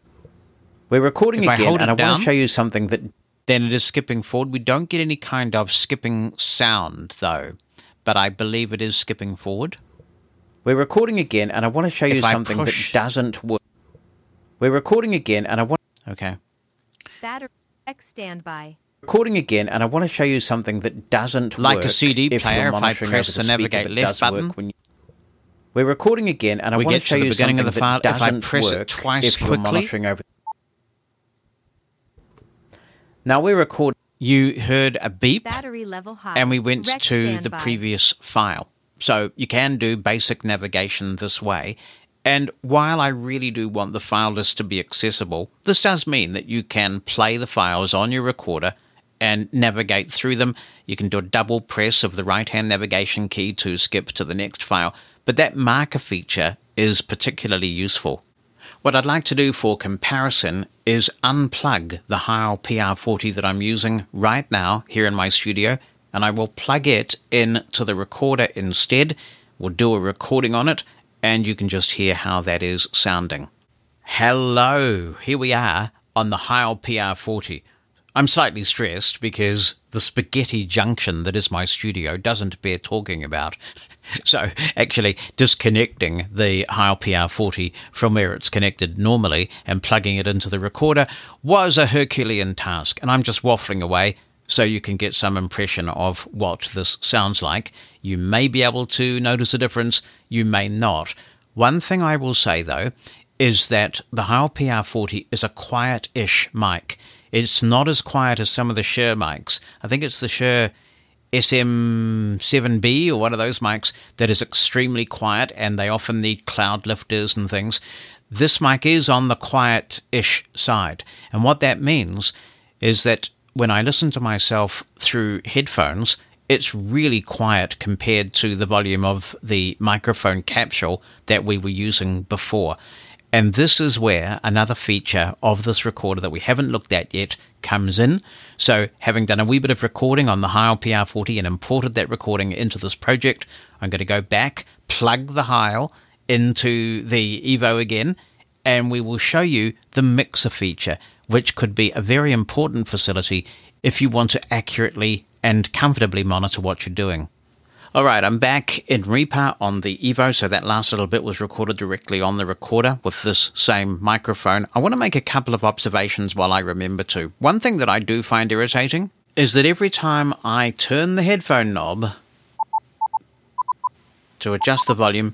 We're recording again, and I want to show you something that... Then it is skipping forward. We don't get any kind of skipping sound, though, but I believe it is skipping forward. We're recording again, and I want to show you something that doesn't work. We're recording again, and I want... Okay. Battery standby. Recording again, and I want to show you something that doesn't work. Like a CD player, if I press the navigate left button... We're recording again, and I want to show you something that doesn't work if I press it twice quickly. Now we're recording. You heard a beep, battery level high, and we went to the previous file. So you can do basic navigation this way. And while I really do want the file list to be accessible, this does mean that you can play the files on your recorder and navigate through them. You can do a double press of the right-hand navigation key to skip to the next file. But that marker feature is particularly useful. What I'd like to do for comparison is unplug the Heil PR40 that I'm using right now here in my studio, and I will plug it into the recorder instead. We'll do a recording on it, and you can just hear how that is sounding. Hello, here we are on the Heil PR40. I'm slightly stressed because the spaghetti junction that is my studio doesn't bear talking about. So actually disconnecting the Heil PR40 from where it's connected normally and plugging it into the recorder was a Herculean task, and I'm just waffling away so you can get some impression of what this sounds like. You may be able to notice a difference, you may not. One thing I will say though is that the Heil PR40 is a quiet-ish mic. It's not as quiet as some of the Shure mics. I think it's the Shure SM7B or one of those mics that is extremely quiet, and they often need cloud lifters and things. This mic is on the quiet-ish side. And what that means is that when I listen to myself through headphones, it's really quiet compared to the volume of the microphone capsule that we were using before. And this is where another feature of this recorder that we haven't looked at yet comes in. So having done a wee bit of recording on the Heil PR40 and imported that recording into this project, I'm going to go back, plug the Heil into the Evo again, and we will show you the mixer feature, which could be a very important facility if you want to accurately and comfortably monitor what you're doing. All right, I'm back in Reaper on the Evo, so that last little bit was recorded directly on the recorder with this same microphone. I want to make a couple of observations while I remember to. One thing that I do find irritating is that every time I turn the headphone knob to adjust the volume,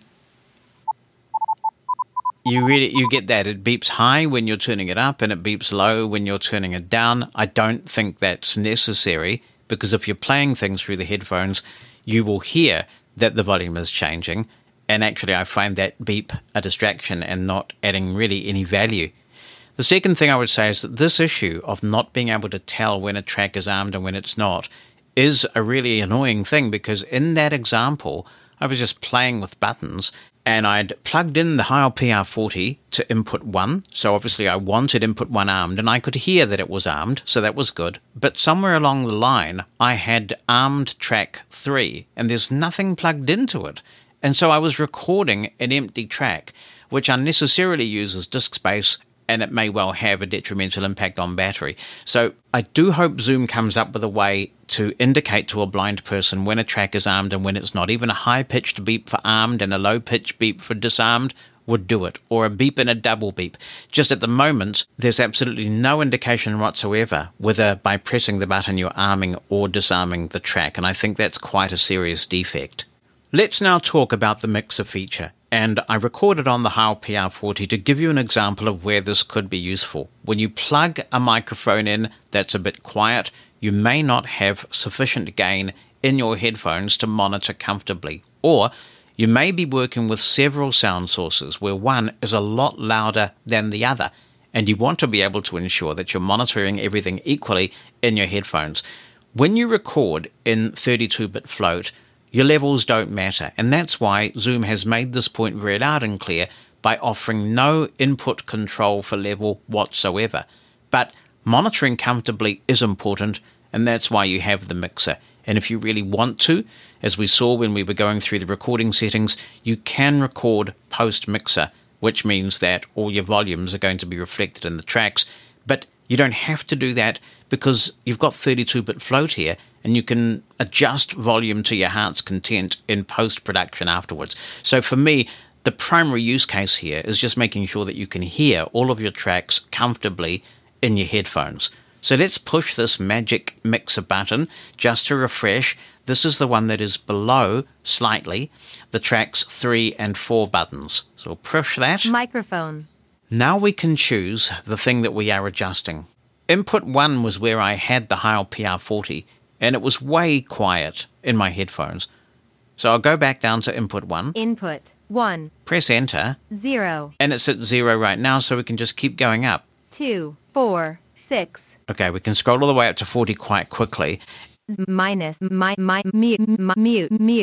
you get that. It beeps high when you're turning it up and it beeps low when you're turning it down. I don't think that's necessary, because if you're playing things through the headphones, you will hear that the volume is changing, and actually I find that beep a distraction and not adding really any value. The second thing I would say is that this issue of not being able to tell when a track is armed and when it's not is a really annoying thing, because in that example, I was just playing with buttons and I'd plugged in the Heil PR40 to input 1, so obviously I wanted input 1 armed, and I could hear that it was armed, so that was good. But somewhere along the line, I had armed track 3, and there's nothing plugged into it. And so I was recording an empty track, which unnecessarily uses disk space, and it may well have a detrimental impact on battery. So I do hope Zoom comes up with a way to indicate to a blind person when a track is armed and when it's not. Even a high-pitched beep for armed and a low-pitched beep for disarmed would do it, or a beep and a double beep. Just at the moment, there's absolutely no indication whatsoever whether by pressing the button you're arming or disarming the track, and I think that's quite a serious defect. Let's now talk about the mixer feature. And I recorded on the Heil PR40 to give you an example of where this could be useful. When you plug a microphone in that's a bit quiet, you may not have sufficient gain in your headphones to monitor comfortably. Or you may be working with several sound sources where one is a lot louder than the other, and you want to be able to ensure that you're monitoring everything equally in your headphones. When you record in 32-bit float, your levels don't matter, and that's why Zoom has made this point very loud and clear by offering no input control for level whatsoever. But monitoring comfortably is important, and that's why you have the mixer. And if you really want to, as we saw when we were going through the recording settings, you can record post-mixer, which means that all your volumes are going to be reflected in the tracks, but you don't have to do that because you've got 32-bit float here, and you can adjust volume to your heart's content in post-production afterwards. So for me, the primary use case here is just making sure that you can hear all of your tracks comfortably in your headphones. So let's push this magic mixer button just to refresh. This is the one that is below, slightly, the tracks 3 and 4 buttons. So we'll push that. Microphone. Now we can choose the thing that we are adjusting. Input 1 was where I had the Heil PR40, and it was way quiet in my headphones. So I'll go back down to input 1. Input 1. Press enter. 0. And it's at 0 right now, so we can just keep going up. 2, 4, 6. Okay, we can scroll all the way up to 40 quite quickly. Minus, mute.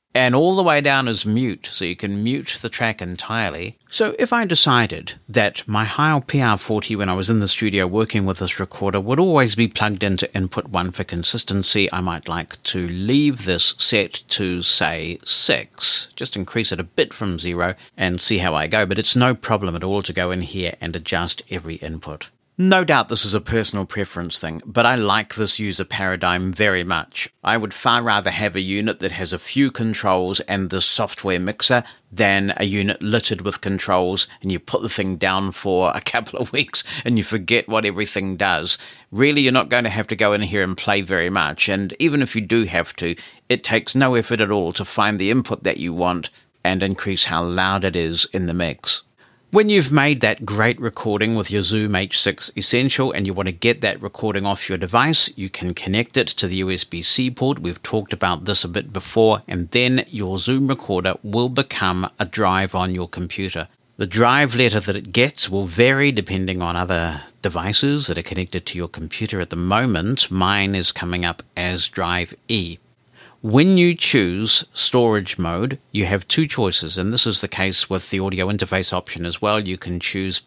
And all the way down is mute, so you can mute the track entirely. So if I decided that my Heil PR40 when I was in the studio working with this recorder would always be plugged into input 1 for consistency, I might like to leave this set to, say, 6. Just increase it a bit from 0 and see how I go, but it's no problem at all to go in here and adjust every input. No doubt this is a personal preference thing, but I like this user paradigm very much. I would far rather have a unit that has a few controls and this software mixer than a unit littered with controls and you put the thing down for a couple of weeks and you forget what everything does. Really, you're not going to have to go in here and play very much, and even if you do have to, it takes no effort at all to find the input that you want and increase how loud it is in the mix. When you've made that great recording with your Zoom H6 Essential and you want to get that recording off your device, you can connect it to the USB-C port. We've talked about this a bit before, and then your Zoom recorder will become a drive on your computer. The drive letter that it gets will vary depending on other devices that are connected to your computer. At the moment, mine is coming up as drive E. When you choose storage mode, you have two choices, and this is the case with the audio interface option as well. You can choose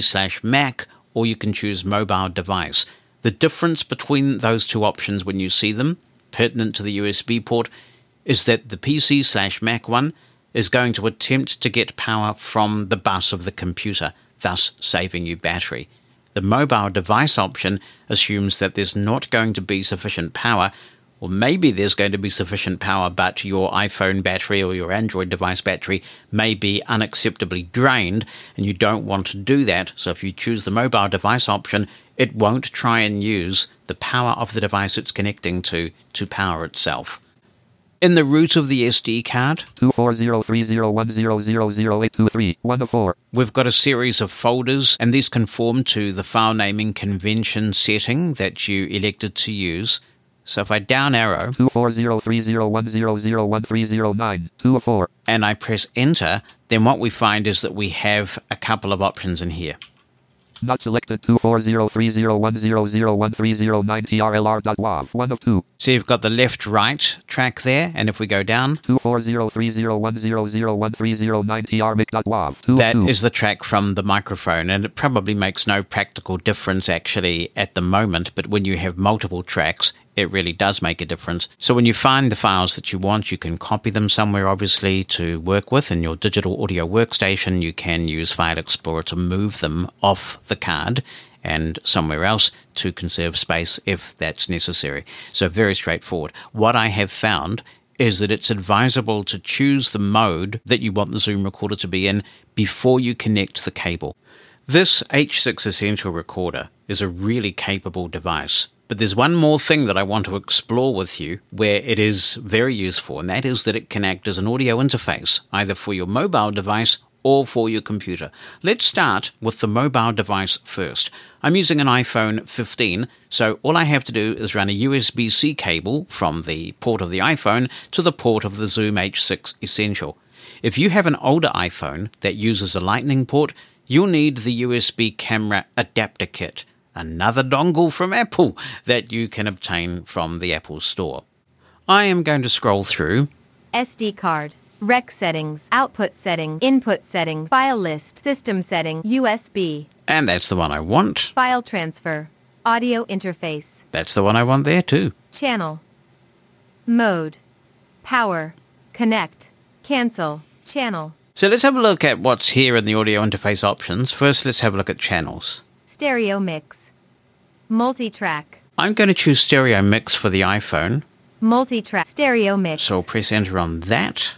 PC/Mac or you can choose mobile device. The difference between those two options when you see them, pertinent to the USB port, is that the PC/Mac one is going to attempt to get power from the bus of the computer, thus saving you battery. The mobile device option assumes that there's not going to be sufficient power, or maybe there's going to be sufficient power, but your iPhone battery or your Android device battery may be unacceptably drained, and you don't want to do that. So if you choose the mobile device option, it won't try and use the power of the device it's connecting to power itself. In the root of the SD card, 2403010000823, 1 of 4. We've got a series of folders, and these conform to the file naming convention setting that you elected to use. So if I down arrow 2403010013009, 2 of 4, and I press enter, then what we find is that we have a couple of options in here. not selected, 2403010013009 TRLR.WAV, 1 of 2. So you've got the left-right track there, and if we go down, 2403010013009 TRMIC.WAV, 2 of 2. that is the track from the microphone, and it probably makes no practical difference actually at the moment, but when you have multiple tracks, it really does make a difference. So when you find the files that you want, you can copy them somewhere, obviously, to work with. In your digital audio workstation, you can use File Explorer to move them off the card and somewhere else to conserve space if that's necessary. So very straightforward. What I have found is that it's advisable to choose the mode that you want the Zoom recorder to be in before you connect the cable. This H6 Essential recorder is a really capable device. But there's one more thing that I want to explore with you where it is very useful, and that is that it can act as an audio interface, either for your mobile device or for your computer. Let's start with the mobile device first. I'm using an iPhone 15, so all I have to do is run a USB-C cable from the port of the iPhone to the port of the Zoom H6 Essential. If you have an older iPhone that uses a Lightning port, you'll need the USB camera adapter kit, another dongle from Apple that you can obtain from the Apple Store. I am going to scroll through SD card, rec settings, output setting, input setting, file list, system setting, USB, and that's the one I want. file transfer, audio interface, That's the one I want there too. channel, mode, power, connect, cancel, channel, So let's have a look at what's here in the audio interface options. First, let's have a look at channels. stereo mix, multi-track, I'm going to choose stereo mix for the iPhone, multi-track, stereo mix, so I'll press enter on that.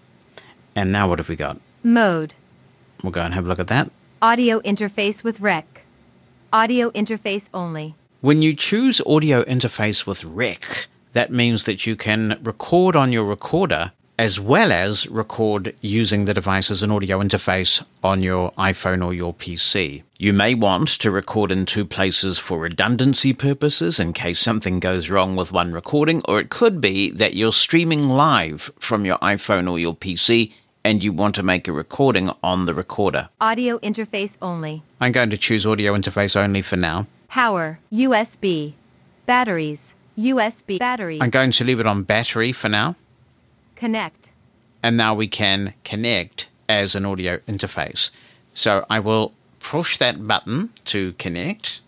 And now what have we got? mode, We'll go and have a look at that. audio interface with rec, audio interface only, When you choose audio interface with rec, that means that you can record on your recorder as well as record using the device as an audio interface on your iPhone or your PC. You may want to record in two places for redundancy purposes in case something goes wrong with one recording, or it could be that you're streaming live from your iPhone or your PC and you want to make a recording on the recorder. audio interface only, I'm going to choose audio interface only for now. power, USB, batteries, USB batteries, I'm going to leave it on battery for now. connect, and now we can connect as an audio interface. So I will push that button to connect.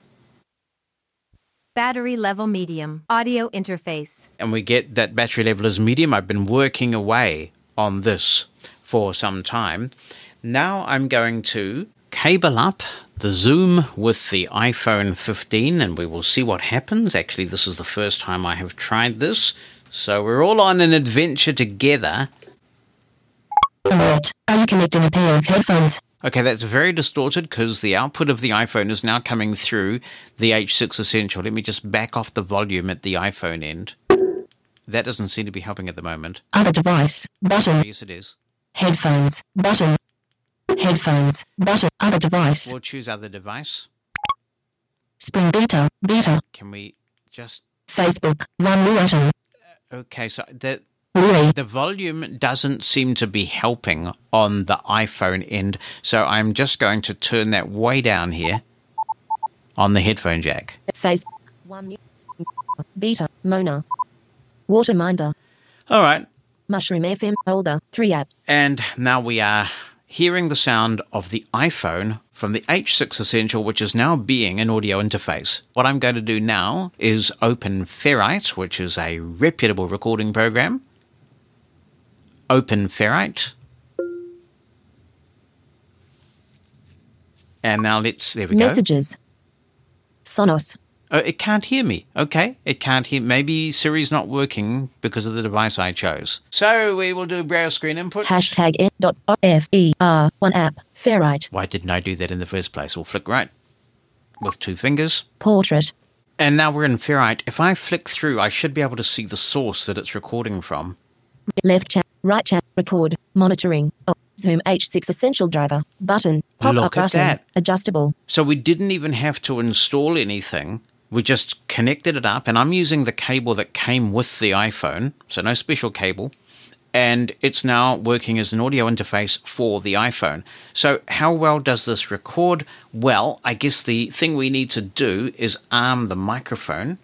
Battery level medium. Audio interface. And we get that battery level is medium. I've been working away on this for some time. Now I'm going to cable up the Zoom with the iPhone 15 and we will see what happens. Actually, this is the first time I have tried this. So we're all on an adventure together. Alert. Are you connecting a pair of headphones? Okay, that's very distorted because the output of the iPhone is now coming through the H6 Essential. Let me just back off the volume at the iPhone end. That doesn't seem to be helping at the moment. Other device. Button. Yes, it is. Headphones. Button. Headphones. Button. Other device. We'll choose other device. Spring beta. Beta. Can we just... Facebook. One new button. Okay, so the Really? volume doesn't seem to be helping on the iPhone end, so I'm just going to turn that way down here on the headphone jack. Facebook. One new beta. Mona. Waterminder. All right, Mushroom FM. Holder. 3 apps. and now we are hearing the sound of the iPhone from the H6 Essential, which is now being an audio interface. What I'm going to do now is open Ferrite, which is a reputable recording program. Open Ferrite. And now there we go. Messages. Sonos. Oh, it can't hear me. Okay, it can't hear. Maybe Siri's not working because of the device I chose. So we will do browse screen input. Hashtag N.FER. One app. Ferrite. Why didn't I do that in the first place? We'll flick right with 2 fingers. Portrait. And now we're in Ferrite. If I flick through, I should be able to see the source that it's recording from. Left chat. Right chat. Record. Monitoring. Oh, Zoom H6 Essential Driver. Button. Pop-up Look at button. that. Adjustable. So we didn't even have to install anything. We just connected it up, and I'm using the cable that came with the iPhone, so no special cable, and it's now working as an audio interface for the iPhone. So how well does this record? Well, I guess the thing we need to do is arm the microphone,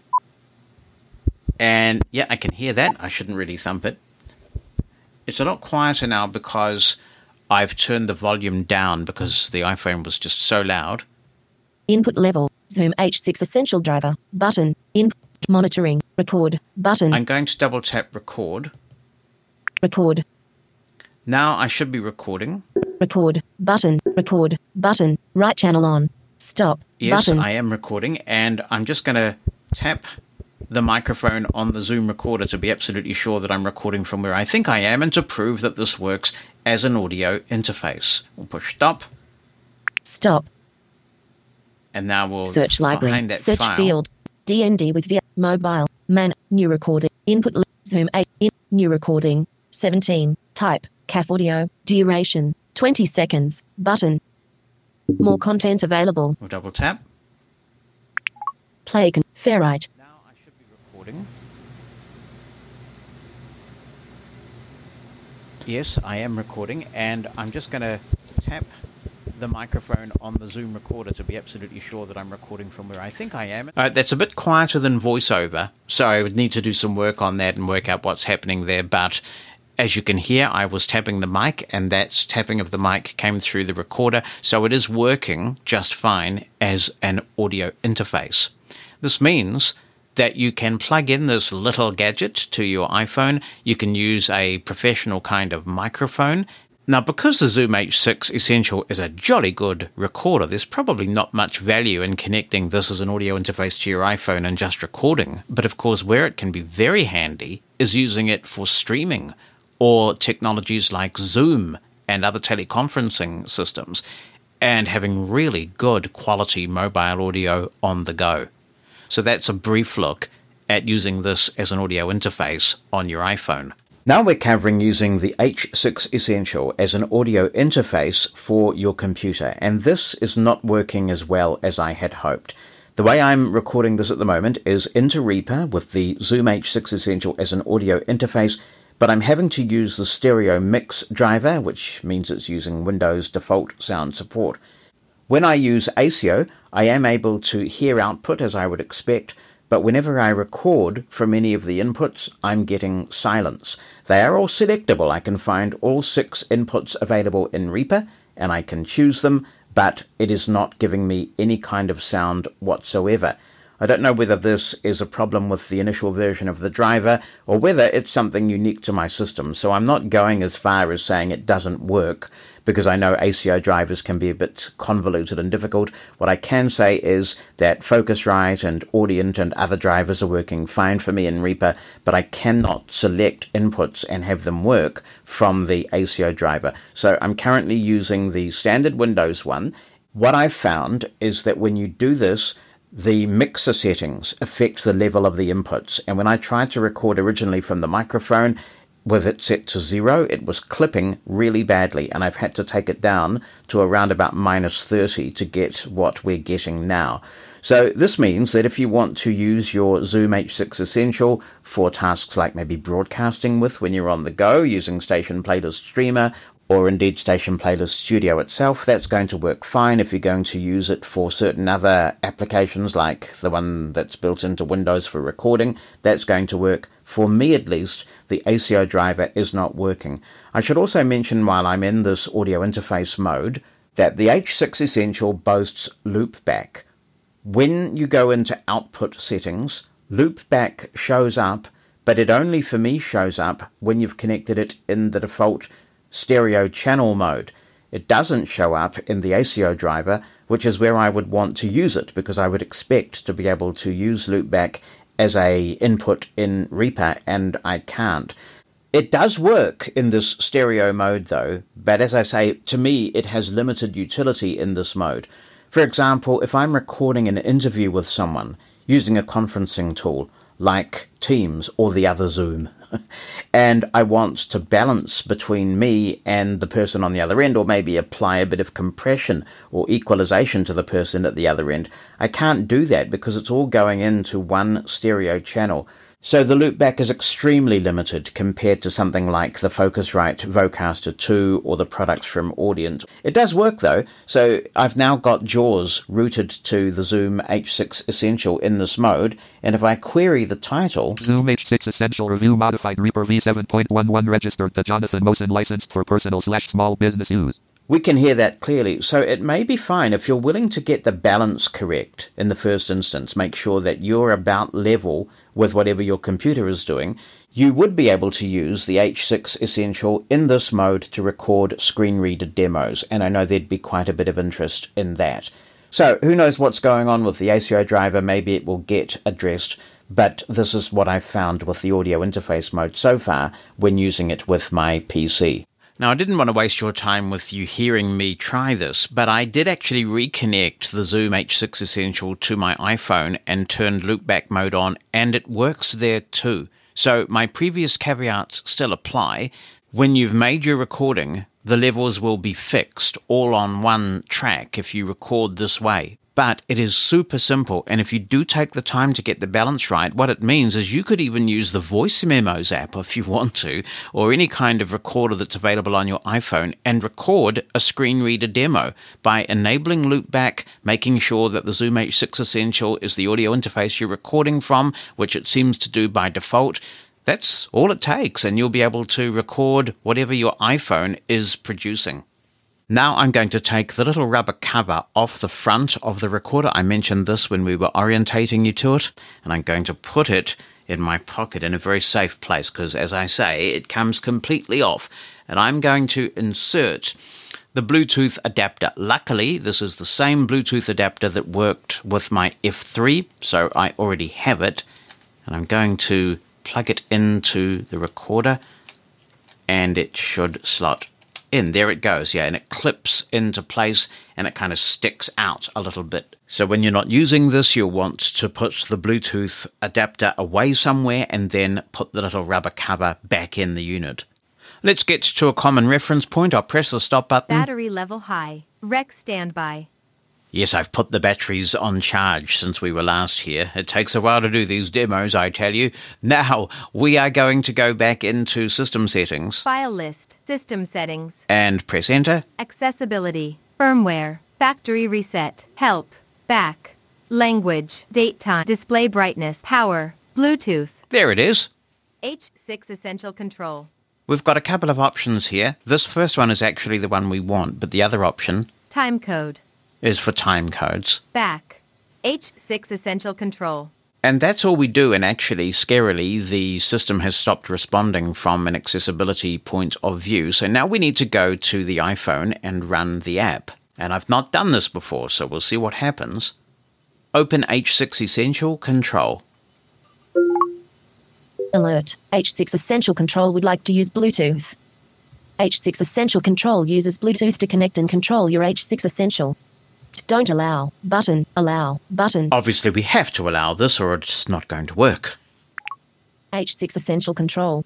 and yeah, I can hear that. I shouldn't really thump it. It's a lot quieter now because I've turned the volume down because the iPhone was just so loud. Input level. Zoom H6 Essential Driver. Button. Input. Monitoring. Record. Button. I'm going to double tap record. Record. Now I should be recording. Record. Button. Record. Button. Right channel on. Stop. Yes, Button. I am recording, and I'm just going to tap the microphone on the Zoom recorder to be absolutely sure that I'm recording from where I think I am and to prove that this works as an audio interface. We'll push stop, Stop. and now we'll Search library. find that Search file. field. DND with via mobile. Man. New recording. Input. Zoom 8. New recording. 17. Type. CAF audio. Duration. 20 seconds. Button. More content available. We'll double tap. Play. Ferrite. Now I should be recording. Yes, I am recording, and I'm just going to tap the microphone on the Zoom recorder to be absolutely sure that I'm recording from where I think I am. That's a bit quieter than voiceover, so I would need to do some work on that and work out what's happening there, but as you can hear, I was tapping the mic, and that tapping of the mic came through the recorder, so it is working just fine as an audio interface. This means that you can plug in this little gadget to your iPhone. You can use a professional kind of microphone. Now, because the Zoom H6 Essential is a jolly good recorder, there's probably not much value in connecting this as an audio interface to your iPhone and just recording. But of course, where it can be very handy is using it for streaming or technologies like Zoom and other teleconferencing systems, and having really good quality mobile audio on the go. So that's a brief look at using this as an audio interface on your iPhone. Now we're covering using the H6 Essential as an audio interface for your computer, and this is not working as well as I had hoped. The way I'm recording this at the moment is into Reaper with the Zoom H6 Essential as an audio interface, but I'm having to use the stereo mix driver, which means it's using Windows default sound support. When I use ASIO, I am able to hear output as I would expect, but whenever I record from any of the inputs, I'm getting silence. They are all selectable. I can find all 6 inputs available in Reaper, and I can choose them, but it is not giving me any kind of sound whatsoever. I don't know whether this is a problem with the initial version of the driver or whether it's something unique to my system, so I'm not going as far as saying it doesn't work, because I know ACO drivers can be a bit convoluted and difficult. What I can say is that Focusrite and Audient and other drivers are working fine for me in Reaper, but I cannot select inputs and have them work from the ACO driver. So I'm currently using the standard Windows one. What I've found is that when you do this, the mixer settings affect the level of the inputs, and when I tried to record originally from the microphone with it set to 0, it was clipping really badly, and I've had to take it down to around about -30 to get what we're getting now. So this means that if you want to use your Zoom H6 Essential for tasks like maybe broadcasting with when you're on the go using Station Playlist Streamer, or indeed Station Playlist Studio itself, that's going to work fine. If you're going to use it for certain other applications like the one that's built into Windows for recording, that's going to work. For me at least, the ACO driver is not working. I should also mention while I'm in this audio interface mode that the H6 Essential boasts loopback. When you go into output settings, loopback shows up, but it only for me shows up when you've connected it in the default stereo channel mode. It doesn't show up in the ACO driver, which is where I would want to use it, because I would expect to be able to use loopback as a input in Reaper, and I can't. It does work in this stereo mode though, but as I say, to me it has limited utility in this mode. For example, if I'm recording an interview with someone using a conferencing tool like Teams or the other Zoom, and I want to balance between me and the person on the other end, or maybe apply a bit of compression or equalization to the person at the other end, I can't do that because it's all going into one stereo channel. So the loopback is extremely limited compared to something like the Focusrite Vocaster 2 or the products from Audient. It does work though, so I've now got JAWS routed to the Zoom H6 Essential in this mode, and if I query the title... Zoom H6 Essential Review Modified Reaper v7.11 registered to Jonathan Mosen, licensed for personal/small business use. We can hear that clearly, so it may be fine if you're willing to get the balance correct in the first instance, make sure that you're about level with whatever your computer is doing. You would be able to use the H6 Essential in this mode to record screen reader demos, and I know there'd be quite a bit of interest in that. So who knows what's going on with the ACO driver, maybe it will get addressed, but this is what I've found with the audio interface mode so far when using it with my PC. Now, I didn't want to waste your time with you hearing me try this, but I did actually reconnect the Zoom H6 Essential to my iPhone and turned loopback mode on, and it works there too. So my previous caveats still apply. When you've made your recording, the levels will be fixed all on one track if you record this way. But it is super simple, and if you do take the time to get the balance right, what it means is you could even use the Voice Memos app if you want to, or any kind of recorder that's available on your iPhone, and record a screen reader demo by enabling loopback, making sure that the Zoom H6 Essential is the audio interface you're recording from, which it seems to do by default. That's all it takes, and you'll be able to record whatever your iPhone is producing. Now I'm going to take the little rubber cover off the front of the recorder. I mentioned this when we were orientating you to it, and I'm going to put it in my pocket in a very safe place because, as I say, it comes completely off. And I'm going to insert the Bluetooth adapter. Luckily, this is the same Bluetooth adapter that worked with my F3, so I already have it. And I'm going to plug it into the recorder, and it should slot in. There it goes, yeah, and it clips into place and it kind of sticks out a little bit. So when you're not using this, you'll want to put the Bluetooth adapter away somewhere and then put the little rubber cover back in the unit. Let's get to a common reference point. I'll press the stop button. Battery level high. Rec standby. Yes, I've put the batteries on charge since we were last here. It takes a while to do these demos, I tell you. Now, we are going to go back into System Settings. File list. System settings. And press Enter. Accessibility. Firmware. Factory reset. Help. Back. language, date time, display brightness, power, Bluetooth. There it is. H6 Essential Control. We've got a couple of options here. This first one is actually the one we want, but the other option Time code. is for time codes. Back. H6 Essential Control. And that's all we do, and actually, scarily, the system has stopped responding from an accessibility point of view. So now we need to go to the iPhone and run the app. And I've not done this before, so we'll see what happens. Open H6 Essential Control. Alert. H6 Essential Control would like to use Bluetooth. H6 Essential Control uses Bluetooth to connect and control your H6 Essential. Don't allow. Button. Allow. Button. Obviously, we have to allow this or it's not going to work. H6 Essential Control.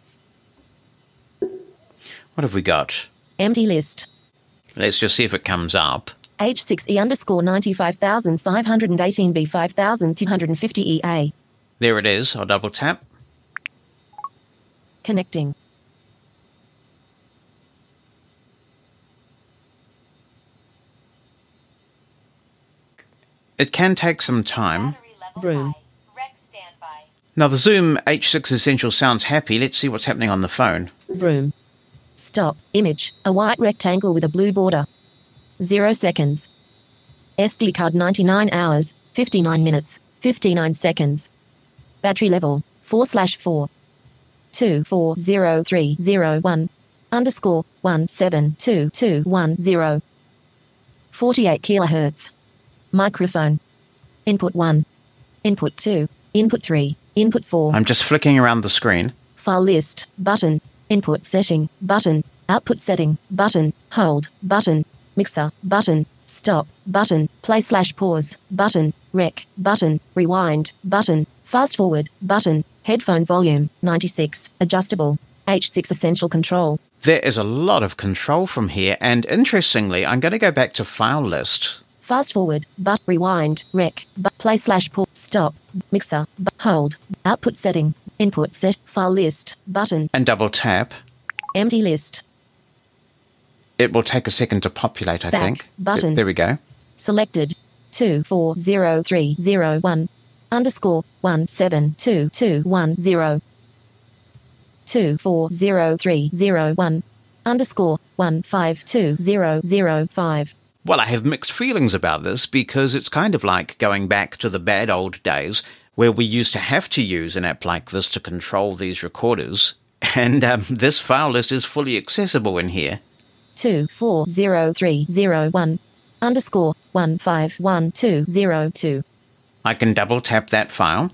What have we got? Empty list. Let's just see if it comes up. H6E underscore 95,518B 5,250EA. There it is. I'll double tap. Connecting. It can take some time. Zoom. Now, the Zoom H6 Essential sounds happy. Let's see what's happening on the phone. Zoom. Stop. Image. A white rectangle with a blue border. 0 seconds. SD card 99 hours, 59 minutes, 59 seconds. Battery level 4/4. 240301 underscore 172210. 48 kilohertz. Microphone. Input 1. Input 2. Input 3. Input 4. I'm just flicking around the screen. File list. Button. Input setting. Button. Output setting. Button. Hold. Button. Mixer. Button. Stop. Button. Play/pause. Button. Rec. Button. Rewind. Button. Fast forward. Button. Headphone volume. 96. Adjustable. H6 Essential Control. There is a lot of control from here, and interestingly, I'm going to go back to File List. Fast forward. But rewind. Rec. Play/pause. Stop. Mixer. Hold. Output setting. Input set. File list. Button. And double tap. Empty list. It will take a second to populate, I Back think. button. There we go. Selected. 240301 underscore 172210. 240301 underscore 152005. Well, I have mixed feelings about this because it's kind of like going back to the bad old days where we used to have to use an app like this to control these recorders. And this file list is fully accessible in here. 240301 underscore 151202. I can double tap that file.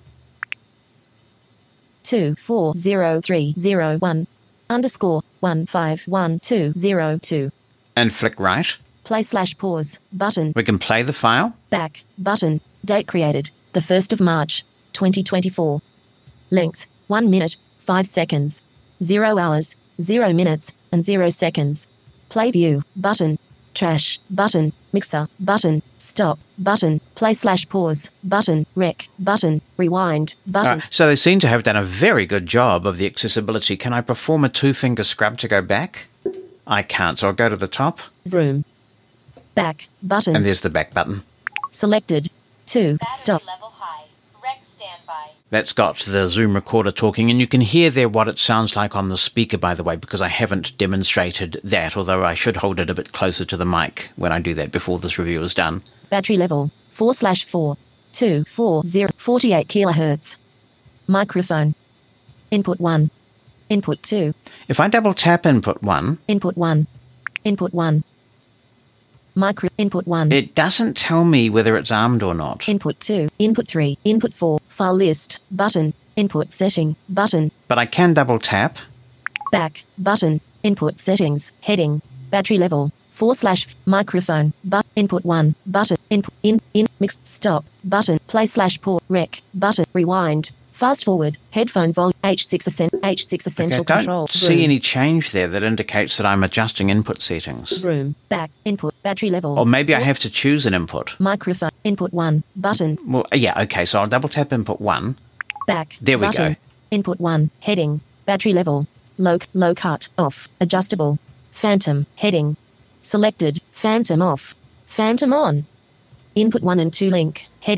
240301 underscore 151202. And flick right. Play/pause. Button. We can play the file. Back. Button. Date created. The 1st of March, 2024. Length. 1 minute, 5 seconds. 0 hours, 0 minutes, and 0 seconds. Play view. Button. Trash. Button. Mixer. Button. Stop. Button. Play/pause. Button. Rec. Button. Rewind. Button. So they seem to have done a very good job of the accessibility. Can I perform a 2-finger scrub to go back? I can't, so I'll go to the top. Zoom. Back. Button. And there's the back button. Selected. 2. Stop. Level high. Rec standby. That's got the Zoom recorder talking, and you can hear there what it sounds like on the speaker, by the way, because I haven't demonstrated that, although I should hold it a bit closer to the mic when I do that before this review is done. Battery level 4/4. 240. 48 kilohertz. Microphone. Input 1. Input 2. If I double tap input 1, Input 1. Input 1. Micro. Input 1. it doesn't tell me whether it's armed or not. Input 2. Input 3. Input 4. File list. Button. Input setting. Button. But I can double tap. Back. Button. Input settings. Heading. Battery level 4/ microphone. Input 1. Button. Input. Mix. Stop. Button. Play/pause. Rec. Button. Rewind. Fast forward. Headphone volume. H6 Essential Okay, I Control. don't see any change there that indicates that I'm adjusting input settings. Zoom. Back. Input. Battery level. Or maybe I have to choose an input. Microphone. Input 1. Button. Well, yeah, okay, so I'll double tap input 1. Back. There we button. go. Input 1. Heading. Battery level. Low cut. Off. Adjustable. Phantom. Heading. Selected. Phantom off. Phantom on. Input 1 and 2 link. Heading.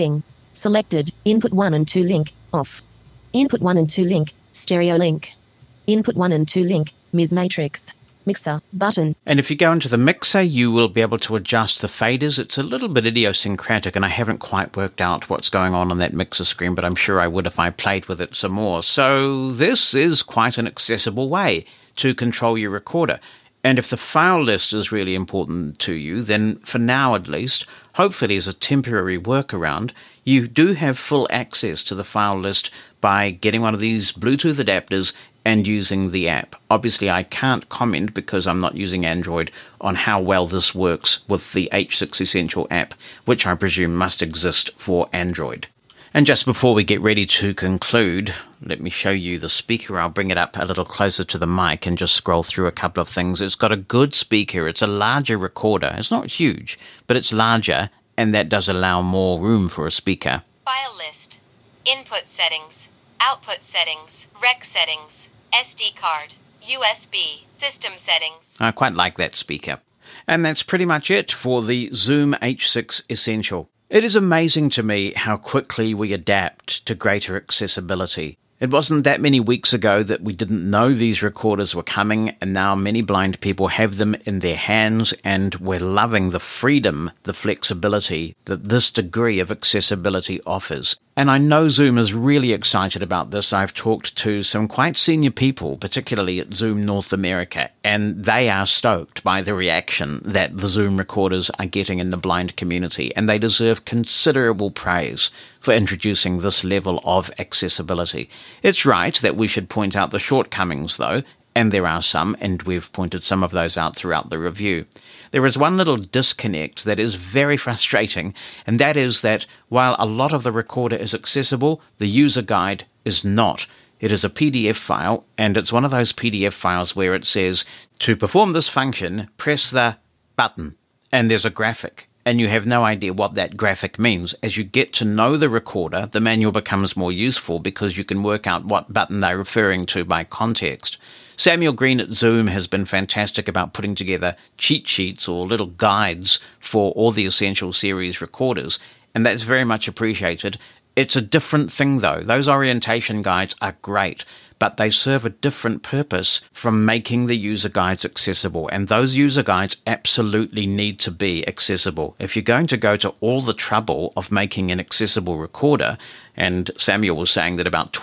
Selected. Input 1 and 2 link. Off. Input 1 and 2 link. Stereo link. Input 1 and 2 link. Ms. Matrix. Mixer. Button. And if you go into the mixer, you will be able to adjust the faders. It's a little bit idiosyncratic, and I haven't quite worked out what's going on that mixer screen, but I'm sure I would if I played with it some more. So this is quite an accessible way to control your recorder. And if the file list is really important to you, then for now at least, hopefully as a temporary workaround, you do have full access to the file list by getting one of these Bluetooth adapters and using the app. Obviously, I can't comment because I'm not using Android on how well this works with the H6 Essential app, which I presume must exist for Android. And just before we get ready to conclude, let me show you the speaker. I'll bring it up a little closer to the mic and just scroll through a couple of things. It's got a good speaker. It's a larger recorder. It's not huge, but it's larger, and that does allow more room for a speaker. File list. Input settings. Output settings. Rec settings. SD card. USB. System settings. I quite like that speaker. And that's pretty much it for the Zoom H6 Essential. It is amazing to me how quickly we adapt to greater accessibility. It wasn't that many weeks ago that we didn't know these recorders were coming, and now many blind people have them in their hands, and we're loving the freedom, the flexibility that this degree of accessibility offers. And I know Zoom is really excited about this. I've talked to some quite senior people, particularly at Zoom North America, and they are stoked by the reaction that the Zoom recorders are getting in the blind community, and they deserve considerable praise for introducing this level of accessibility. It's right that we should point out the shortcomings, though, and there are some, and we've pointed some of those out throughout the review. There is one little disconnect that is very frustrating, and that is that while a lot of the recorder is accessible, the user guide is not. It is a PDF file, and it's one of those PDF files where it says, to perform this function, press the button, and there's a graphic. And you have no idea what that graphic means. As you get to know the recorder, the manual becomes more useful because you can work out what button they're referring to by context. Samuel Green at Zoom has been fantastic about putting together cheat sheets or little guides for all the Essential Series recorders, and that's very much appreciated. It's a different thing, though. Those orientation guides are great, but they serve a different purpose from making the user guides accessible, and those user guides absolutely need to be accessible. If you're going to go to all the trouble of making an accessible recorder, and Samuel was saying that about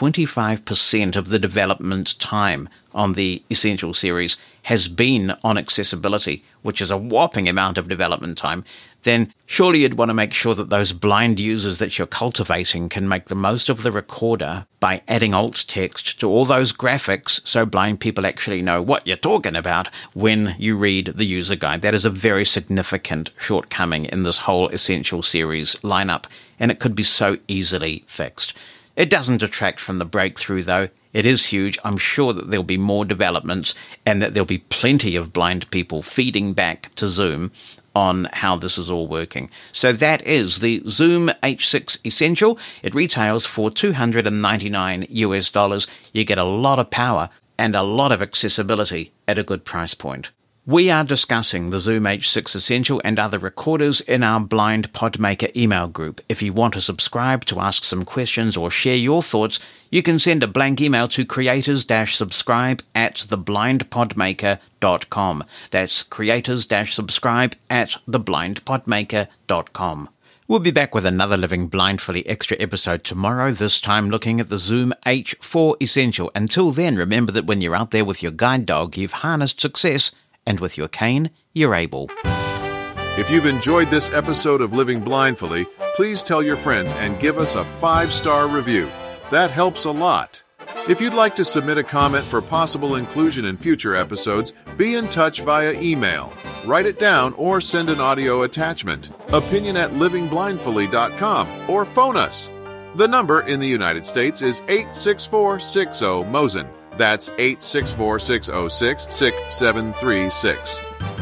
25% of the development time on the Essential Series has been on accessibility, which is a whopping amount of development time, then surely you'd want to make sure that those blind users that you're cultivating can make the most of the recorder by adding alt text to all those graphics so blind people actually know what you're talking about when you read the user guide. That is a very significant shortcoming in this whole Essential Series lineup, and it could be so easily fixed. It doesn't detract from the breakthrough, though. It is huge. I'm sure that there'll be more developments and that there'll be plenty of blind people feeding back to Zoom on how this is all working. So that is the Zoom H6 Essential. It retails for $299 US. You get a lot of power and a lot of accessibility at a good price point. We are discussing the Zoom H6 Essential and other recorders in our Blind Podmaker email group. If you want to subscribe to ask some questions or share your thoughts, you can send a blank email to creators-subscribe@theblindpodmaker.com. That's creators-subscribe@theblindpodmaker.com. We'll be back with another Living Blindfully extra episode tomorrow, this time looking at the Zoom H4 Essential. Until then, remember that when you're out there with your guide dog, you've harnessed success, and with your cane, you're able. If you've enjoyed this episode of Living Blindfully, please tell your friends and give us a 5-star review. That helps a lot. If you'd like to submit a comment for possible inclusion in future episodes, be in touch via email. Write it down or send an audio attachment. opinion@livingblindfully.com or phone us. The number in the United States is 86460-MOSEN. That's 864-606-6736.